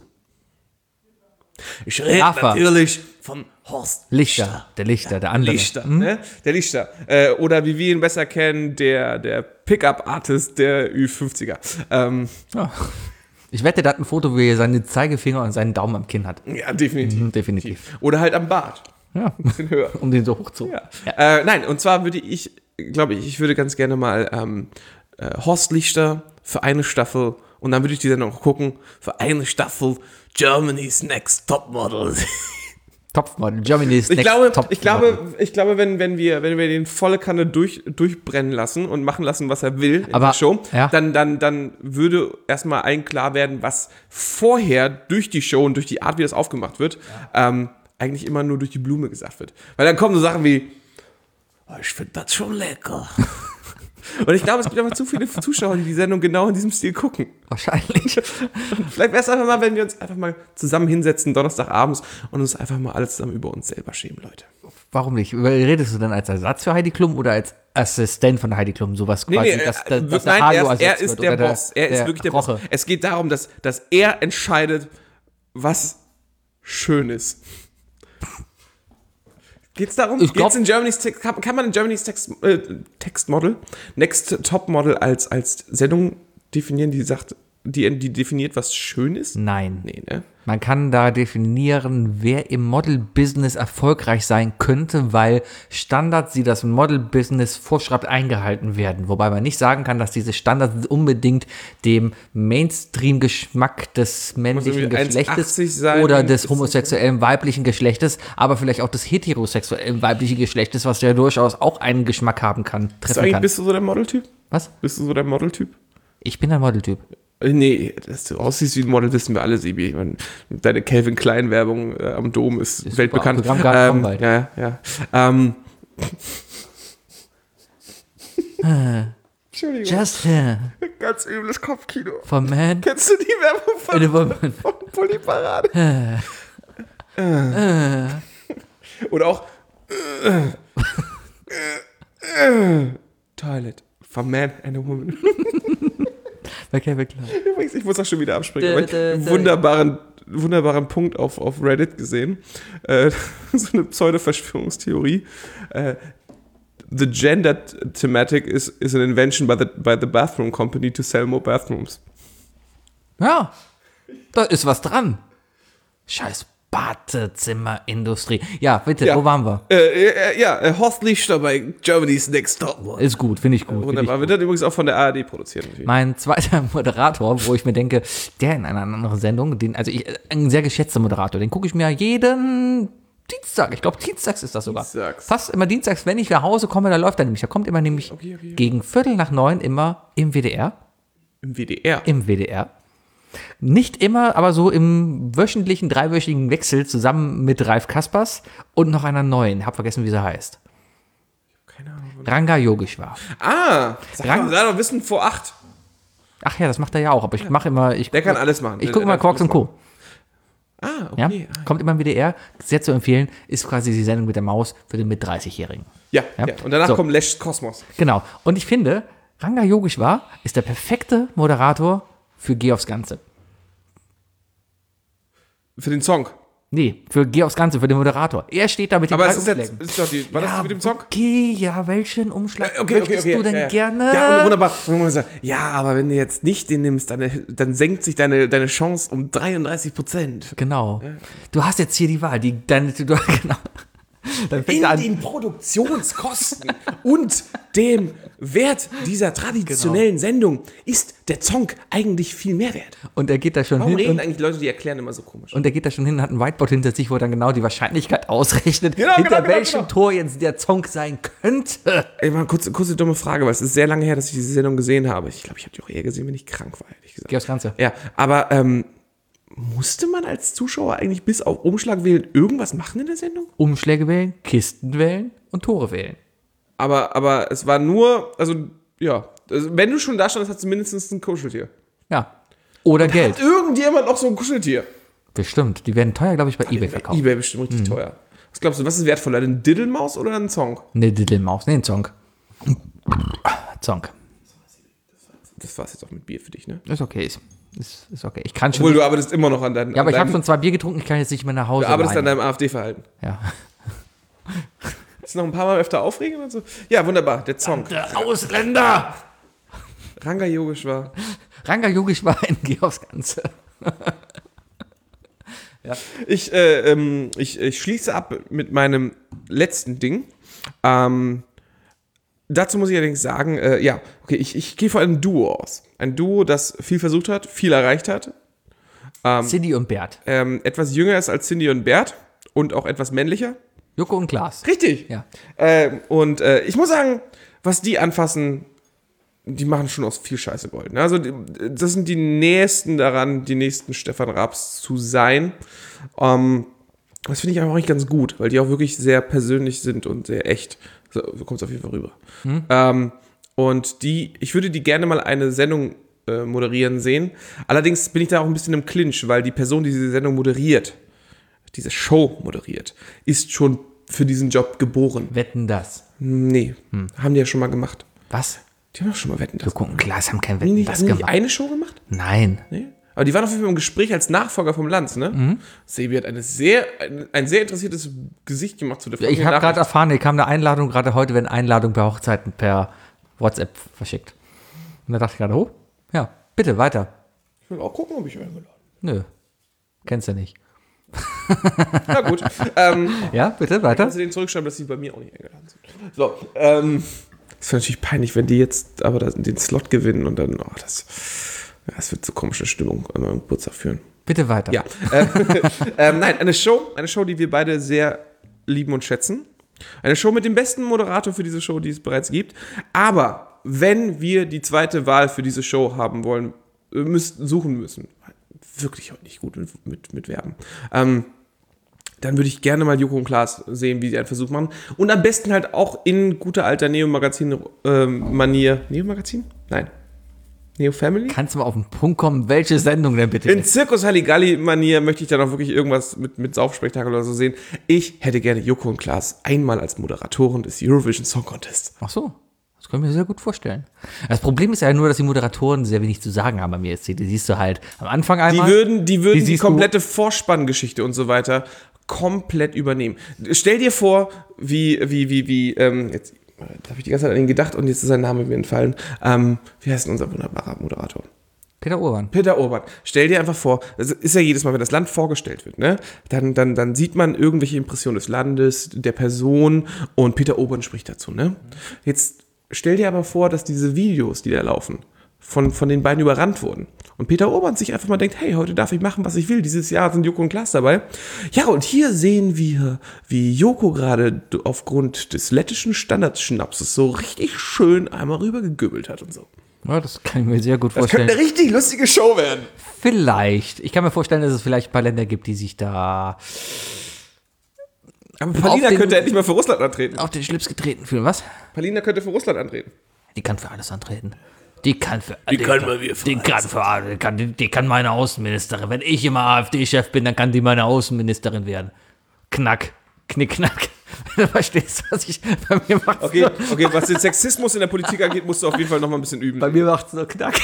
Ich rede Rafa. natürlich von Horst Lichter. Der Lichter, der andere. Lichter, ne? Der Lichter. Äh, oder wie wir ihn besser kennen, der, der Pickup-Artist der Ü fünfziger. Ähm, Ja. Ich wette, da hat ein Foto, wie er seinen Zeigefinger und seinen Daumen am Kinn hat. ja, definitiv. Mhm, definitiv. Oder halt am Bart. Ja. Ein bisschen höher. Um den so hoch zu. Ja. Äh, nein, und zwar würde ich, glaube ich, ich würde ganz gerne mal ähm, äh, Horst Lichter für eine Staffel und dann würde ich die dann noch gucken, für eine Staffel Germany's Next Topmodel. Topmodel, Germany's Ich Next glaube, Top ich glaube, ich glaube, wenn, wenn wir, wenn wir den volle Kanne durch, durchbrennen lassen und machen lassen, was er will in Aber, der Show, ja. dann, dann, dann würde erstmal allen klar werden, was vorher durch die Show und durch die Art, wie das aufgemacht wird, ähm, eigentlich immer nur durch die Blume gesagt wird. Weil dann kommen so Sachen wie, oh, ich finde das schon lecker. Und ich glaube, es gibt einfach zu viele Zuschauer, die die Sendung genau in diesem Stil gucken. Wahrscheinlich. Vielleicht wäre es einfach mal, wenn wir uns einfach mal zusammen hinsetzen, Donnerstagabends, und uns einfach mal alle zusammen über uns selber schämen, Leute. Warum nicht? Redest du dann als Ersatz für Heidi Klum oder als Assistent von Heidi Klum? Sowas quasi, Nee, nee, dass, äh, dass, dass nein, der Hajo er ist, er ersetzt ist wird der oder Boss. Er ist wirklich der Roche. Boss. Es geht darum, dass, dass er entscheidet, was schön ist. Geht's darum? Ich glaub- Geht's in Germany's Text, kann, kann man in Germany's Text, äh, Textmodel, Next Top Model als, als Sendung definieren, die sagt, die, die definiert, was schön ist? Nein. Nee, ne? Man kann da definieren, wer im Model-Business erfolgreich sein könnte, weil Standards, die das Model-Business vorschreibt, eingehalten werden. Wobei man nicht sagen kann, dass diese Standards unbedingt dem Mainstream-Geschmack des männlichen irgendwie Geschlechtes eins achtzig sein, oder ist des das- homosexuellen weiblichen Geschlechtes, aber vielleicht auch des heterosexuellen weiblichen Geschlechtes, was ja durchaus auch einen Geschmack haben kann, Bist du, treffen eigentlich, kann. bist du so der Modeltyp? Was? Bist du so der Modeltyp? Ich bin ein Modeltyp. Äh, Nee, dass du aussiehst wie ein Model, wissen wir alle, Sebi. Ich meine, deine Calvin Klein Werbung äh, am Dom ist, Ist weltbekannt. super. Autogrammkarte kommt bald. Ja, ja. Ähm. Entschuldigung, Just here, ganz übles Kopfkino. for man Kennst du die Werbung von, in a woman. von Polyparade? äh. Oder auch äh, äh, äh, Toilet. For man and a woman. Okay, wirklich. Übrigens, ich muss auch schon wieder abspringen. Dä, Aber ich dä, einen dä. wunderbaren, wunderbaren Punkt auf, auf Reddit gesehen. Äh, so eine Pseudo-Verschwörungstheorie. Äh, the gender thematic is, is an invention by the, by the bathroom company to sell more bathrooms. Ja, da ist was dran. Scheiß Wartezimmerindustrie. Ja, bitte, Ja. wo waren wir? Äh, äh, ja, äh, Horst Lichter bei Germany's Next Top Model. Ist gut, finde ich gut. Find Wunderbar. ich Wird gut. dann übrigens auch von der A R D produziert. Natürlich. Mein zweiter Moderator, wo ich mir denke, der in einer anderen Sendung, den, also ich, ein sehr geschätzter Moderator, den gucke ich mir jeden Dienstag, ich glaube Dienstags ist das sogar. Dienstags. Fast immer Dienstags, wenn ich nach Hause komme, da läuft er nämlich. Da kommt immer nämlich Okay, okay. gegen Viertel nach neun immer im W D R. Im W D R. Im W D R. Nicht immer, aber so im wöchentlichen, dreiwöchigen Wechsel zusammen mit Ralf Kaspers und noch einer neuen. Hab vergessen, wie sie heißt. Keine Ahnung. Ranga Yogeshwar. Ah, sag Rang- mal, sei doch Wissen vor acht. Ach ja, das macht er ja auch, aber ich mache immer. Ich Der guck- kann alles machen. Ich Der- gucke immer der darf Quarks und alles Co. Ah, Ja? okay. Ah, Kommt immer im W D R, sehr zu empfehlen, ist quasi die Sendung mit der Maus für den mit dreißig-Jährigen. Ja, ja. Ja. Und danach So. kommt Lesch's Kosmos. Genau. Und ich finde, Ranga Yogeshwar ist der perfekte Moderator für Geh aufs Ganze. Für den Song. Nee, für Geh aufs Ganze, für den Moderator. Er steht da mit den Aber drei es ist jetzt, Umschlägen. ist doch die, war das mit dem Song? Okay, ja, welchen Umschlag Okay, okay, möchtest okay. du denn ja, ja. gerne? Ja, wunderbar. Und man sagt, ja, aber wenn du jetzt nicht den nimmst, dann, dann senkt sich deine, deine Chance um dreiunddreißig Prozent. Genau. Du hast jetzt hier die Wahl. Die, deine, du, genau. Dann fängt In er an. den Produktionskosten und dem Wert dieser traditionellen Sendung ist der Song eigentlich viel mehr wert. Und er geht da schon Warum hin. reden Und, eigentlich Leute, die erklären immer so komisch? und er geht da schon hin und hat ein Whiteboard hinter sich, wo er dann genau die Wahrscheinlichkeit ausrechnet, Genau, hinter genau, genau, welchem genau. Tor jetzt der Song sein könnte. Ey, mal kurz, kurze dumme Frage, weil es ist sehr lange her, dass ich diese Sendung gesehen habe. Ich glaube, ich habe die auch eher gesehen, wenn ich krank war, ehrlich gesagt. Geh aufs Ganze. Ja, aber ähm, musste man als Zuschauer eigentlich bis auf Umschlag wählen irgendwas machen in der Sendung? Umschläge wählen, Kisten wählen und Tore wählen. Aber, aber es war nur, also, ja, also, wenn du schon da standest, hast du mindestens ein Kuscheltier. Ja. Oder Geld. Hat irgendjemand noch so ein Kuscheltier? Bestimmt. Die werden teuer, glaube ich, bei eBay verkauft. eBay bestimmt richtig teuer. Was glaubst du, was ist wertvoller, eine Diddlemaus oder ein Song? Ne, Diddlemaus. Ne, ein Song. Song. Das war's jetzt auch mit Bier für dich, ne? Ist okay. Ist, ist, ist okay. Ich kann schon. Obwohl, du arbeitest immer noch an deinem. ja, aber an ich habe deinem, schon zwei Bier getrunken, ich kann jetzt nicht mehr nach Hause. Du arbeitest an alleine. deinem AfD-Verhalten. Ja. Willst du noch ein paar Mal öfter aufregen und so? Ja, wunderbar, der Song. Der Ausländer! Ranga Yogeshwar. Ranga Yogeshwar in Geh aufs Ganze. Ich, äh, ähm, ich, ich schließe ab mit meinem letzten Ding. Ähm, dazu muss ich allerdings sagen, äh, ja, okay, ich, ich gehe vor einem Duo aus. Ein Duo, das viel versucht hat, viel erreicht hat. Cindy und Bert. Ähm, etwas jünger ist als Cindy und Bert und auch etwas männlicher. Joko und Klaas. Richtig. Ja. Ähm, und äh, ich muss sagen, was die anfassen, die machen schon aus viel Scheiße Gold. Ne? Also die, das sind die nächsten daran, die nächsten Stefan Raabs zu sein. Ähm, das finde ich einfach nicht ganz gut, weil die auch wirklich sehr persönlich sind und sehr echt. So, so kommt es auf jeden Fall rüber. Hm. Ähm, und die, ich würde die gerne mal eine Sendung äh, moderieren sehen. Allerdings bin ich da auch ein bisschen im Clinch, weil die Person, die diese Sendung moderiert, diese Show moderiert, ist schon für diesen Job geboren. Wetten das. Nee, Hm. haben die ja schon mal gemacht. Was? Die haben doch schon mal Wetten, das Joko und Klaas haben kein Haben Wetten die, das haben die nicht gemacht. eine Show gemacht? Nein. Nee. Aber die waren auf jeden Fall im Gespräch als Nachfolger vom Lanz, ne? Mhm. Sebi hat eine sehr, ein, ein sehr interessiertes Gesicht gemacht zu der Ich habe gerade erfahren, hier kam eine Einladung, gerade heute werden Einladungen bei Hochzeiten per WhatsApp verschickt. Und da dachte ich gerade, oh, ja, bitte, weiter. Ich will auch gucken, ob ich eingeladen Nö, kennst du nicht. bin. Na gut. ähm, Ja, bitte, weiter. kannst du denen zurückschreiben, dass sie bei mir auch nicht eingeladen sind. So, ähm, das wäre natürlich peinlich, wenn die jetzt aber das, den Slot gewinnen und dann, oh, das, ja, das wird zu komische Stimmung an meinem Geburtstag führen. Bitte weiter. Ja. Äh, ähm, nein, eine Show, eine Show, die wir beide sehr lieben und schätzen. Eine Show mit dem besten Moderator für diese Show, die es bereits gibt. Aber wenn wir die zweite Wahl für diese Show haben wollen, müssen, suchen müssen, wirklich heute nicht gut mit, mit, mit Werben, ähm, dann würde ich gerne mal Joko und Klaas sehen, wie sie einen Versuch machen. Und am besten halt auch in guter alter Neo-Magazin-Manier. Neo-Magazin? Nein. Neo-Family? Kannst du mal auf den Punkt kommen, welche Sendung denn bitte? In Zirkus Halligalli-Manier möchte ich dann auch wirklich irgendwas mit, mit Saufspektakel oder so sehen. Ich hätte gerne Joko und Klaas einmal als Moderatoren des Eurovision Song Contest. Ach so, das können wir mir sehr gut vorstellen. Das Problem ist ja nur, dass die Moderatoren sehr wenig zu sagen haben bei mir jetzt. Die siehst du halt am Anfang Die einmal. würden die, würden die, siehst du- komplette Vorspanngeschichte und so weiter komplett übernehmen. Stell dir vor, wie, wie, wie, wie, ähm, jetzt da habe ich die ganze Zeit an ihn gedacht und jetzt ist sein Name mir entfallen. Ähm, wie heißt denn unser wunderbarer Moderator? Peter Urban. Peter Urban. Stell dir einfach vor, das ist ja jedes Mal, wenn das Land vorgestellt wird, ne, dann, dann, dann sieht man irgendwelche Impressionen des Landes, der Person und Peter Urban spricht dazu, ne? Jetzt stell dir aber vor, dass diese Videos, die da laufen, von, von den beiden überrannt wurden. Und Peter Urban sich einfach mal denkt, hey, heute darf ich machen, was ich will. Dieses Jahr sind Joko und Klaas dabei. Ja, und hier sehen wir, wie Joko gerade aufgrund des lettischen Standardschnapses so richtig schön einmal rüber gegübbelt hat und so. Ja, das kann ich mir sehr gut Das vorstellen. könnte eine richtig lustige Show werden. Vielleicht. Ich kann mir vorstellen, dass es vielleicht ein paar Länder gibt, die sich da Aber Palina Auf den- könnte endlich mal für Russland antreten. auf den Schlips getreten fühlen. Was? Palina könnte für Russland antreten. Die kann für alles antreten. Die kann für Die kann mal wieder für die kann für alles. Die kann, die, die kann meine Außenministerin. Wenn ich immer AfD-Chef bin, dann kann die meine Außenministerin werden. Knack. Knick, knack. Du verstehst, was ich bei mir macht. Okay, okay, was den Sexismus in der Politik angeht, musst du auf jeden Fall noch mal ein bisschen üben. Bei mir macht es so knack.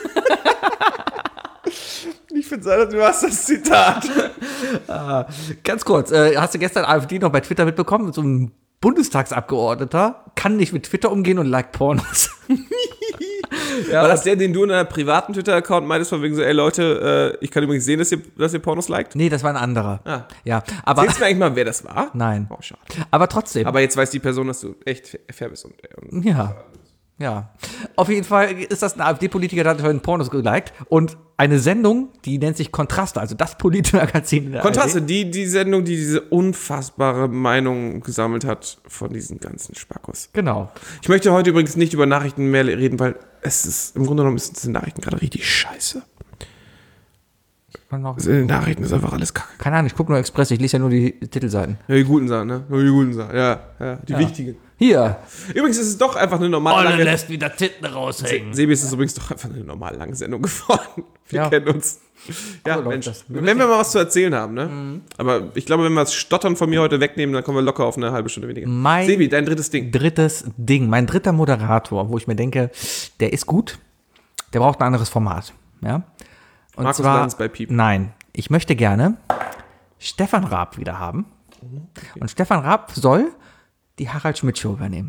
Ich finde, du hast das Zitat. Ganz kurz, äh, hast du gestern AfD noch bei Twitter mitbekommen? So ein Bundestagsabgeordneter kann nicht mit Twitter umgehen und liked Pornos. Ja, war das der, den du in deinem privaten Twitter-Account meintest, von wegen so, ey Leute, äh, ich kann übrigens sehen, dass ihr, dass ihr Pornos liked? Nee, das war ein anderer. Ah. Ja, aber Erzählst du mir eigentlich mal, wer das war? nein. Oh, schade. Aber trotzdem. Aber jetzt weiß die Person, dass du echt fair bist. Und, und Ja. Ja. Auf jeden Fall ist das ein AfD-Politiker, der hat heute Pornos geliked. Und eine Sendung, die nennt sich Kontraste, also das Politmagazin in der Kontraste, A R D. die, die Sendung, die diese unfassbare Meinung gesammelt hat von diesen ganzen Spackos. Genau. Ich möchte heute übrigens nicht über Nachrichten mehr reden, weil es ist, im Grunde genommen sind diese Nachrichten gerade richtig scheiße. Man noch- Also in den Nachrichten ist einfach alles kacke. Keine Ahnung, ich gucke nur Express, ich lese ja nur die Titelseiten. Ja, die guten Sachen, ne? Nur die guten Sachen, ja. ja die wichtigen. Hier. Übrigens ist es doch einfach eine normale Olle lange... lässt wieder Titten raushängen. Sebi, ist es übrigens doch einfach eine normal lange Sendung geworden. Wir Ja. kennen uns. Ja, So läuft Mensch. das. Wenn wir mal was zu erzählen haben, ne? Aber ich glaube, wenn wir das Stottern von mir heute wegnehmen, dann kommen wir locker auf eine halbe Stunde weniger. Mein- Sebi, dein drittes Ding. Drittes Ding, mein dritter Moderator, wo ich mir denke, der ist gut, der braucht ein anderes Format. Ja? Und Markus Lanz bei Piep. Nein, ich möchte gerne Stefan Raab wieder haben. Und Stefan Raab soll die Harald Schmidt Show übernehmen.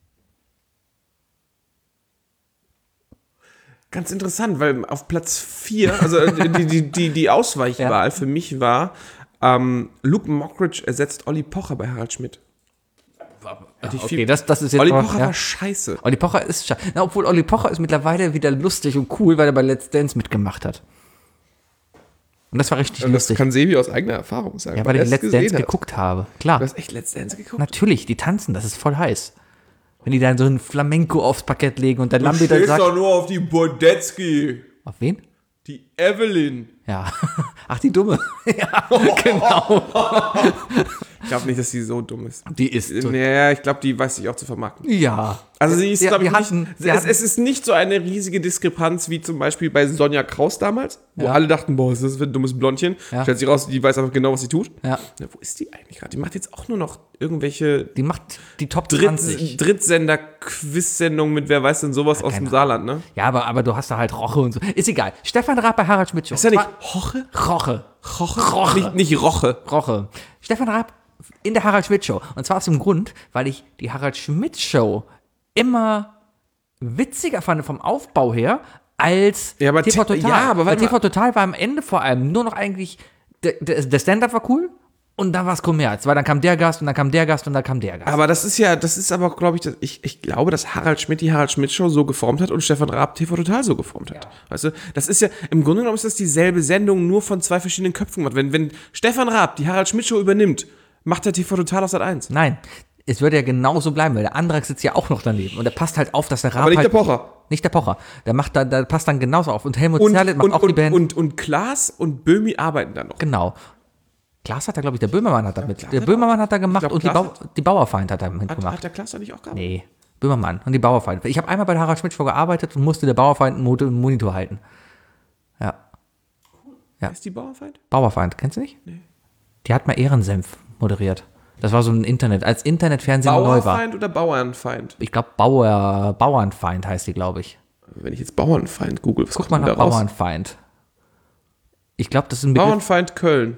Ganz interessant, weil auf Platz vier, also die, die, die, die Ausweichwahl Ja. für mich war, ähm, Luke Mockridge ersetzt Olli Pocher bei Harald Schmidt. Hätte ich Okay, viel- das, das ist jetzt Olli auch- Pocher ja. war scheiße. Olli Pocher ist scha- Na, obwohl Olli Pocher ist mittlerweile wieder lustig und cool, weil er bei Let's Dance mitgemacht hat. Und das war richtig Und das lustig. kann Sebi aus eigener Erfahrung sagen. Ja, weil ich er es Let's gesehen Dance hat. geguckt habe. Klar. Du hast echt Let's Dance geguckt? Natürlich, die tanzen, das ist voll heiß. Wenn die dann so ein Flamenco aufs Parkett legen und der Du Lambi dann stehst sagt. doch nur auf die Bodetzky, Auf wen? die Evelyn. Ja. Ach, die Dumme. Ja, genau. Ich glaube nicht, dass sie so dumm ist. Die ist. so- Naja, ich glaube, die weiß sich auch zu vermarkten. Ja. Also sie ist, Ja, glaube ich, wir nicht, hatten- wir es, hatten- es ist nicht so eine riesige Diskrepanz wie zum Beispiel bei Sonja Kraus damals, wo Ja. alle dachten, boah, ist das für ein dummes Blondchen. Ja. Stellt sich raus, die weiß einfach genau, was sie tut. Ja. Na, wo ist die eigentlich gerade? Die macht jetzt auch nur noch irgendwelche Die macht die Top Dritt, zwanzig. Drittsender-Quiz-Sendungen mit wer weiß denn sowas aus dem keine Saarland, ne? Ja, aber, aber du hast da halt Roche und so. Ist egal. Stefan Raab bei Harald Schmidt Show. Ist ja nicht Zwar- Hoche? Roche. Roche? Roche. Nicht, nicht Roche. Roche. Stefan Raab in der Harald Schmidt Show. Und zwar aus dem Grund, weil ich die Harald Schmidt Show immer witziger fand vom Aufbau her als Ja, aber T V T- Total. ja, aber Weil warte T V Total war am Ende vor allem nur noch eigentlich, der, der, der Stand-Up war cool und dann war es Kommerz, weil dann kam der Gast und dann kam der Gast und dann kam der Gast. Aber das ist ja, das ist aber, glaube ich, das, ich, ich glaube, dass Harald Schmidt die Harald Schmidt Show so geformt hat und Stefan Raab T V Total so geformt hat. Weißt du, das ist ja, im Grunde genommen ist das dieselbe Sendung, nur von zwei verschiedenen Köpfen gemacht. Wenn, wenn Stefan Raab die Harald Schmidt Show übernimmt, macht er T V Total aus Sat eins. Nein, es würde ja genauso bleiben, weil der Andrang sitzt ja auch noch daneben und der passt halt auf, dass der Raab Aber nicht halt, der Pocher. Nicht der Pocher. Der macht da, der passt dann genauso auf. Und Helmut Und, Zerlett macht und, auch die und, Band. und, und Klaas und Böhmi arbeiten dann noch. Genau. Klaas hat da, glaube ich, der Böhmermann hat da mit. Der Böhmermann hat da gemacht glaub, und die, Klaas Bau, die Bauerfeind hat da Hat, mitgemacht. hat der Klaas da nicht auch gearbeitet? Nee, Böhmermann und die Bauerfeind. Ich habe einmal bei der Harald Schmidt Show gearbeitet und musste der Bauerfeind einen Mo- einen Monitor halten. Ja. Wer ist die Bauerfeind? Bauerfeind, kennst du nicht? Nee. Die hat mal Ehrensenf moderiert. Das war so ein Internet, als Internetfernsehen neu war. Bauerfeind oder Bauernfeind? Ich glaube, Bauer, Bauernfeind heißt die, glaube ich. Wenn ich jetzt Bauernfeind google, was Guck kommt mal denn nach da raus? Bauernfeind. Ich glaube, das ist ein Begriff. Bauernfeind Köln.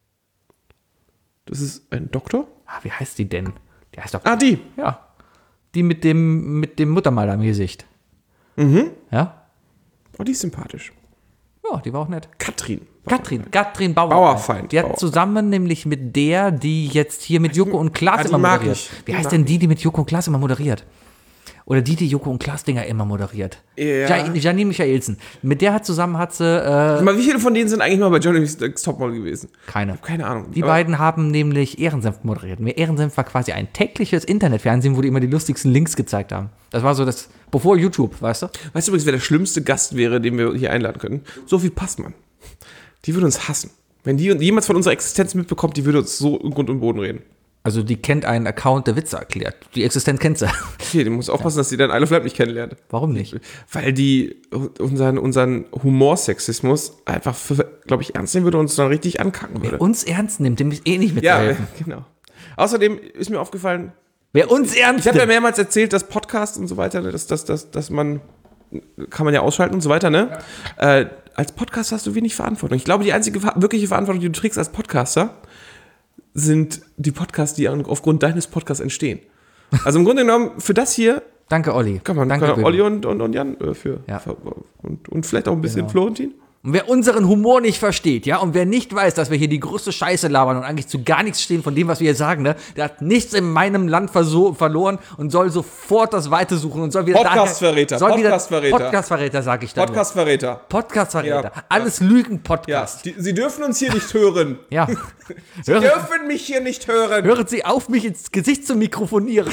Das ist ein Doktor? Ah, wie heißt die denn? Die heißt doch. Ah, die. Ja. Die mit dem, mit dem Muttermal am Gesicht. Mhm. Ja? Oh, die ist sympathisch. Ja, die war auch nett. Katrin. Katrin, Katrin Bauerfeind. Bauerfeind. Die hat Bauerfeind. zusammen nämlich mit der, die jetzt hier mit Joko und Klaas Ah, die immer mag moderiert. ich. Wie Die heißt mag denn die, die mit Joko und Klaas immer moderiert? Oder die, die Joko und Klaas Dinger immer moderiert. Ja. Ja. Janine Michaelsen. Mit der hat zusammen hat sie äh, Mal, wie viele von denen sind eigentlich mal bei Johnny's Next Topmodel gewesen? keine. Keine Ahnung. Die Aber beiden haben nämlich Ehrensenf moderiert. Mir Ehrensenf war quasi ein tägliches Internetfernsehen, wo die immer die lustigsten Links gezeigt haben. Das war so das, bevor YouTube, weißt du? Weißt du übrigens, wer der schlimmste Gast wäre, den wir hier einladen können? Sophie Passmann. Die würde uns hassen. Wenn die jemals von unserer Existenz mitbekommt, die würde uns so in Grund und Boden reden. Also die kennt einen Account, der Witze erklärt. Die Existenz kennt sie. Okay, die muss aufpassen, dass sie dann Isle of Lamp nicht kennenlernt. Warum nicht? Weil die unseren, unseren Humorsexismus einfach, glaube ich, ernst nehmen würde und uns dann richtig ankacken würde. Uns ernst nimmt, dem ist eh nicht Ja, mitzuhelfen. genau. Außerdem ist mir aufgefallen, Wer uns ernst ich habe ja nimmt. mehrmals erzählt, dass Podcasts und so weiter, dass, dass, dass, dass man, kann man ja ausschalten und so weiter, ne? Ja. Äh, als Podcaster hast du wenig Verantwortung. Ich glaube, die einzige wirkliche Verantwortung, die du trägst als Podcaster, sind die Podcasts, die aufgrund deines Podcasts entstehen. Also im Grunde genommen, für das hier Danke, Olli. kann man, Danke, kann Bibi. Olli und, und, und Jan äh, für, Ja. für und, und vielleicht auch ein bisschen Genau. Florentin. Und wer unseren Humor nicht versteht, ja, und wer nicht weiß, dass wir hier die größte Scheiße labern und eigentlich zu gar nichts stehen von dem, was wir hier sagen, ne, der hat nichts in meinem Land verso- verloren und soll sofort das Weite suchen und soll wieder Podcast-Verräter, daher- soll wieder- Podcast-Verräter. Podcast-Verräter, sag ich dann. nur. Podcast-Verräter. Podcast-Verräter. Ja. Alles Ja, Lügen-Podcast. die, Sie dürfen uns hier nicht hören. Ja. Sie Hören, dürfen mich hier nicht hören. hören Sie auf, mich ins Gesicht zu mikrofonieren.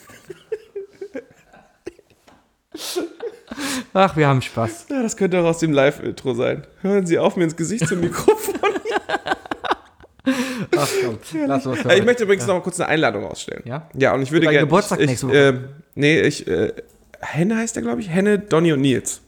Ach, wir haben Spaß. Ja, das könnte auch aus dem Live-Intro sein. Hören Sie auf, mir ins Gesicht zum Mikrofon. Ach komm, lass uns Äh, ich möchte übrigens noch mal kurz eine Einladung ausstellen. Ja? Ja, und ich würde Für deinen gerne. Geburtstag ich, nächste ich, Woche. äh, nee, ich. Äh, Henne heißt der, glaube ich. Henne, Donny und Nils.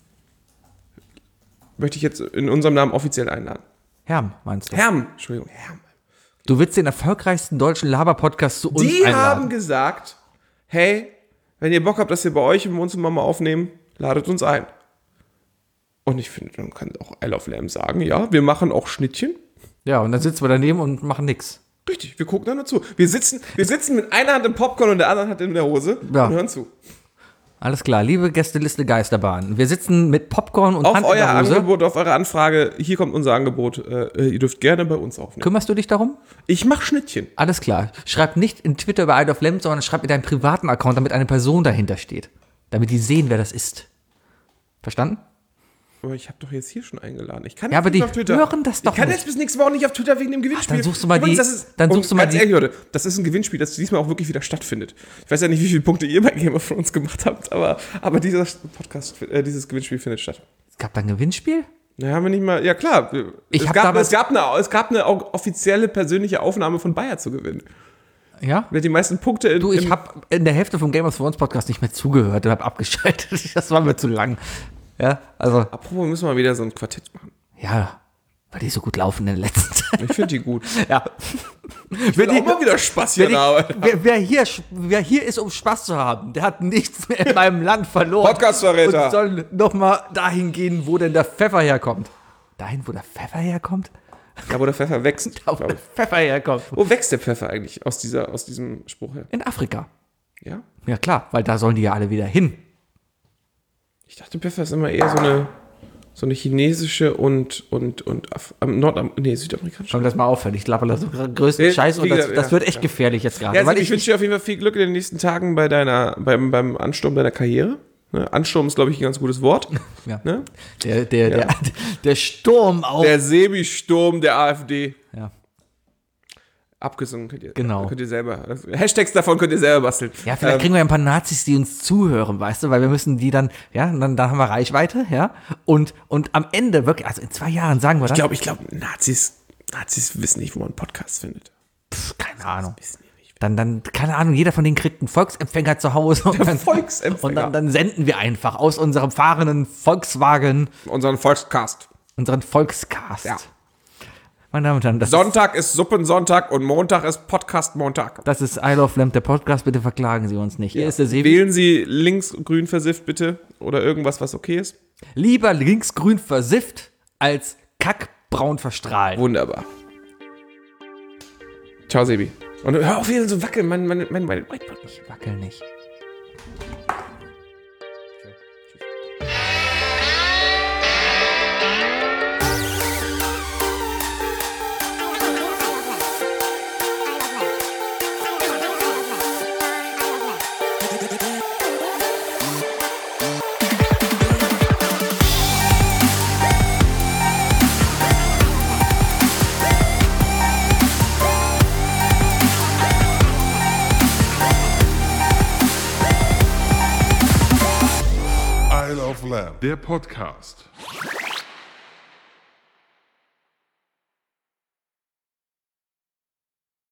Möchte ich jetzt in unserem Namen offiziell einladen. Herm, meinst du? Herm. Entschuldigung, Herm. Du willst den erfolgreichsten deutschen Laber-Podcast zu uns Die einladen. haben gesagt: Hey, wenn ihr Bock habt, dass wir bei euch im Wohnzimmer mal aufnehmen, ladet uns ein. Und ich finde, dann kann auch Isle of Lamp sagen: Ja, wir machen auch Schnittchen. Ja, und dann sitzen wir daneben und machen nix. Richtig, wir gucken da nur zu. Wir sitzen, wir sitzen mit einer Hand im Popcorn und der anderen Hand in der Hose Ja. und hören zu. Alles klar, liebe Gästeliste Geisterbahn. Wir sitzen mit Popcorn und Auf Hand in euer der Hose. Angebot, auf eure Anfrage, hier kommt unser Angebot, äh, ihr dürft gerne bei uns aufnehmen. Kümmerst du dich darum? Ich mach Schnittchen. Alles klar. Schreib nicht in Twitter über Isle of Lamp, sondern schreib mit deinem privaten Account, damit eine Person dahinter steht. Damit die sehen, wer das ist. Verstanden? Aber ich habe doch jetzt hier schon eingeladen. Ich kann Ja, jetzt aber nicht die auf Twitter. hören das doch Ich kann nicht. jetzt bis nächste Woche nicht auf Twitter wegen dem Gewinnspiel. dann suchst du mal Übrigens, die- das ist, dann und suchst du mal ganz die- ehrlich, Leute, das ist ein Gewinnspiel, das diesmal auch wirklich wieder stattfindet. Ich weiß ja nicht, wie viele Punkte ihr bei Game of Thrones gemacht habt, aber, aber dieser Podcast, äh, dieses Gewinnspiel findet statt. Es gab da ein Gewinnspiel? Na, haben wir nicht mal, ja klar. Ich es, hab gab, damals- es, gab eine, es gab eine offizielle persönliche Aufnahme von Bayer zu gewinnen. Ja? Wer hat die meisten Punkte in, Du, ich im- habe in der Hälfte vom Game of Thrones Podcast nicht mehr zugehört und habe abgeschaltet. Das war mir zu lang. Ja, also, Apropos, müssen wir mal wieder so ein Quartett machen. ja, weil die so gut laufen in der letzten Zeit. Ich finde die gut. Ja. Ich will auch mal wieder Spaß hier Wer, haben. die, wer, wer, hier, wer hier ist, um Spaß zu haben, der hat nichts mehr in meinem Land verloren. Podcast-Verräter. Und soll nochmal dahin gehen, wo denn der Pfeffer herkommt. Dahin, wo der Pfeffer herkommt? Da, wo der Pfeffer wächst. Da, wo der Pfeffer herkommt. Wo wächst der Pfeffer eigentlich aus, dieser, aus diesem Spruch her? In Afrika. Ja? Ja klar, weil da sollen die ja alle wieder hin. Ich dachte, Pfeffer ist immer eher so eine, so eine chinesische und, und, und Af ähm, Nordam nee, südamerikanische. Schauen wir das mal aufhören. Ich laber da so größten Ja, Scheiß und wie das, gesagt, das ja, wird echt ja. gefährlich jetzt gerade. Ja, also weil ich, ich, wünsche dir auf jeden Fall viel Glück in den nächsten Tagen bei deiner, beim, beim Ansturm deiner Karriere. Ne? Ansturm ist, glaube ich, ein ganz gutes Wort. ja. Ne? der, der, Ja. der, der Sturm auf. Der Sebi-Sturm der AfD. ja. Abgesungen könnt ihr, Genau. könnt ihr selber. Also Hashtags davon könnt ihr selber basteln. Ja, vielleicht Ähm, kriegen wir ein paar Nazis, die uns zuhören, weißt du, weil wir müssen die dann, ja, und dann, dann haben wir Reichweite, ja, und, und am Ende wirklich, also in zwei Jahren sagen wir ich dann, glaube, ich glaube, Nazis, Nazis wissen nicht, wo man einen Podcast findet. pff, keine Ahnung, Wissen die nicht. dann, dann, keine Ahnung, jeder von denen kriegt einen Volksempfänger zu Hause und dann, Volksempfänger. und dann, dann senden wir einfach aus unserem fahrenden Volkswagen Unseren Volkscast. unseren Volkscast. Ja. Meine Damen und Herren, das, Sonntag ist Suppensonntag und Montag ist Podcast-Montag. das ist Isle of Lamp, der Podcast, bitte verklagen Sie uns nicht. Hier ist der Sebi. Wählen Sie links grün versifft bitte oder irgendwas, was okay ist. Lieber linksgrün versifft als kackbraun verstrahlt. Wunderbar. Ciao, Sebi. Und hör auf, wieder so wackeln, mein, mein, mein, mein Whiteboard. Ich wackel nicht. Lamb, der Podcast.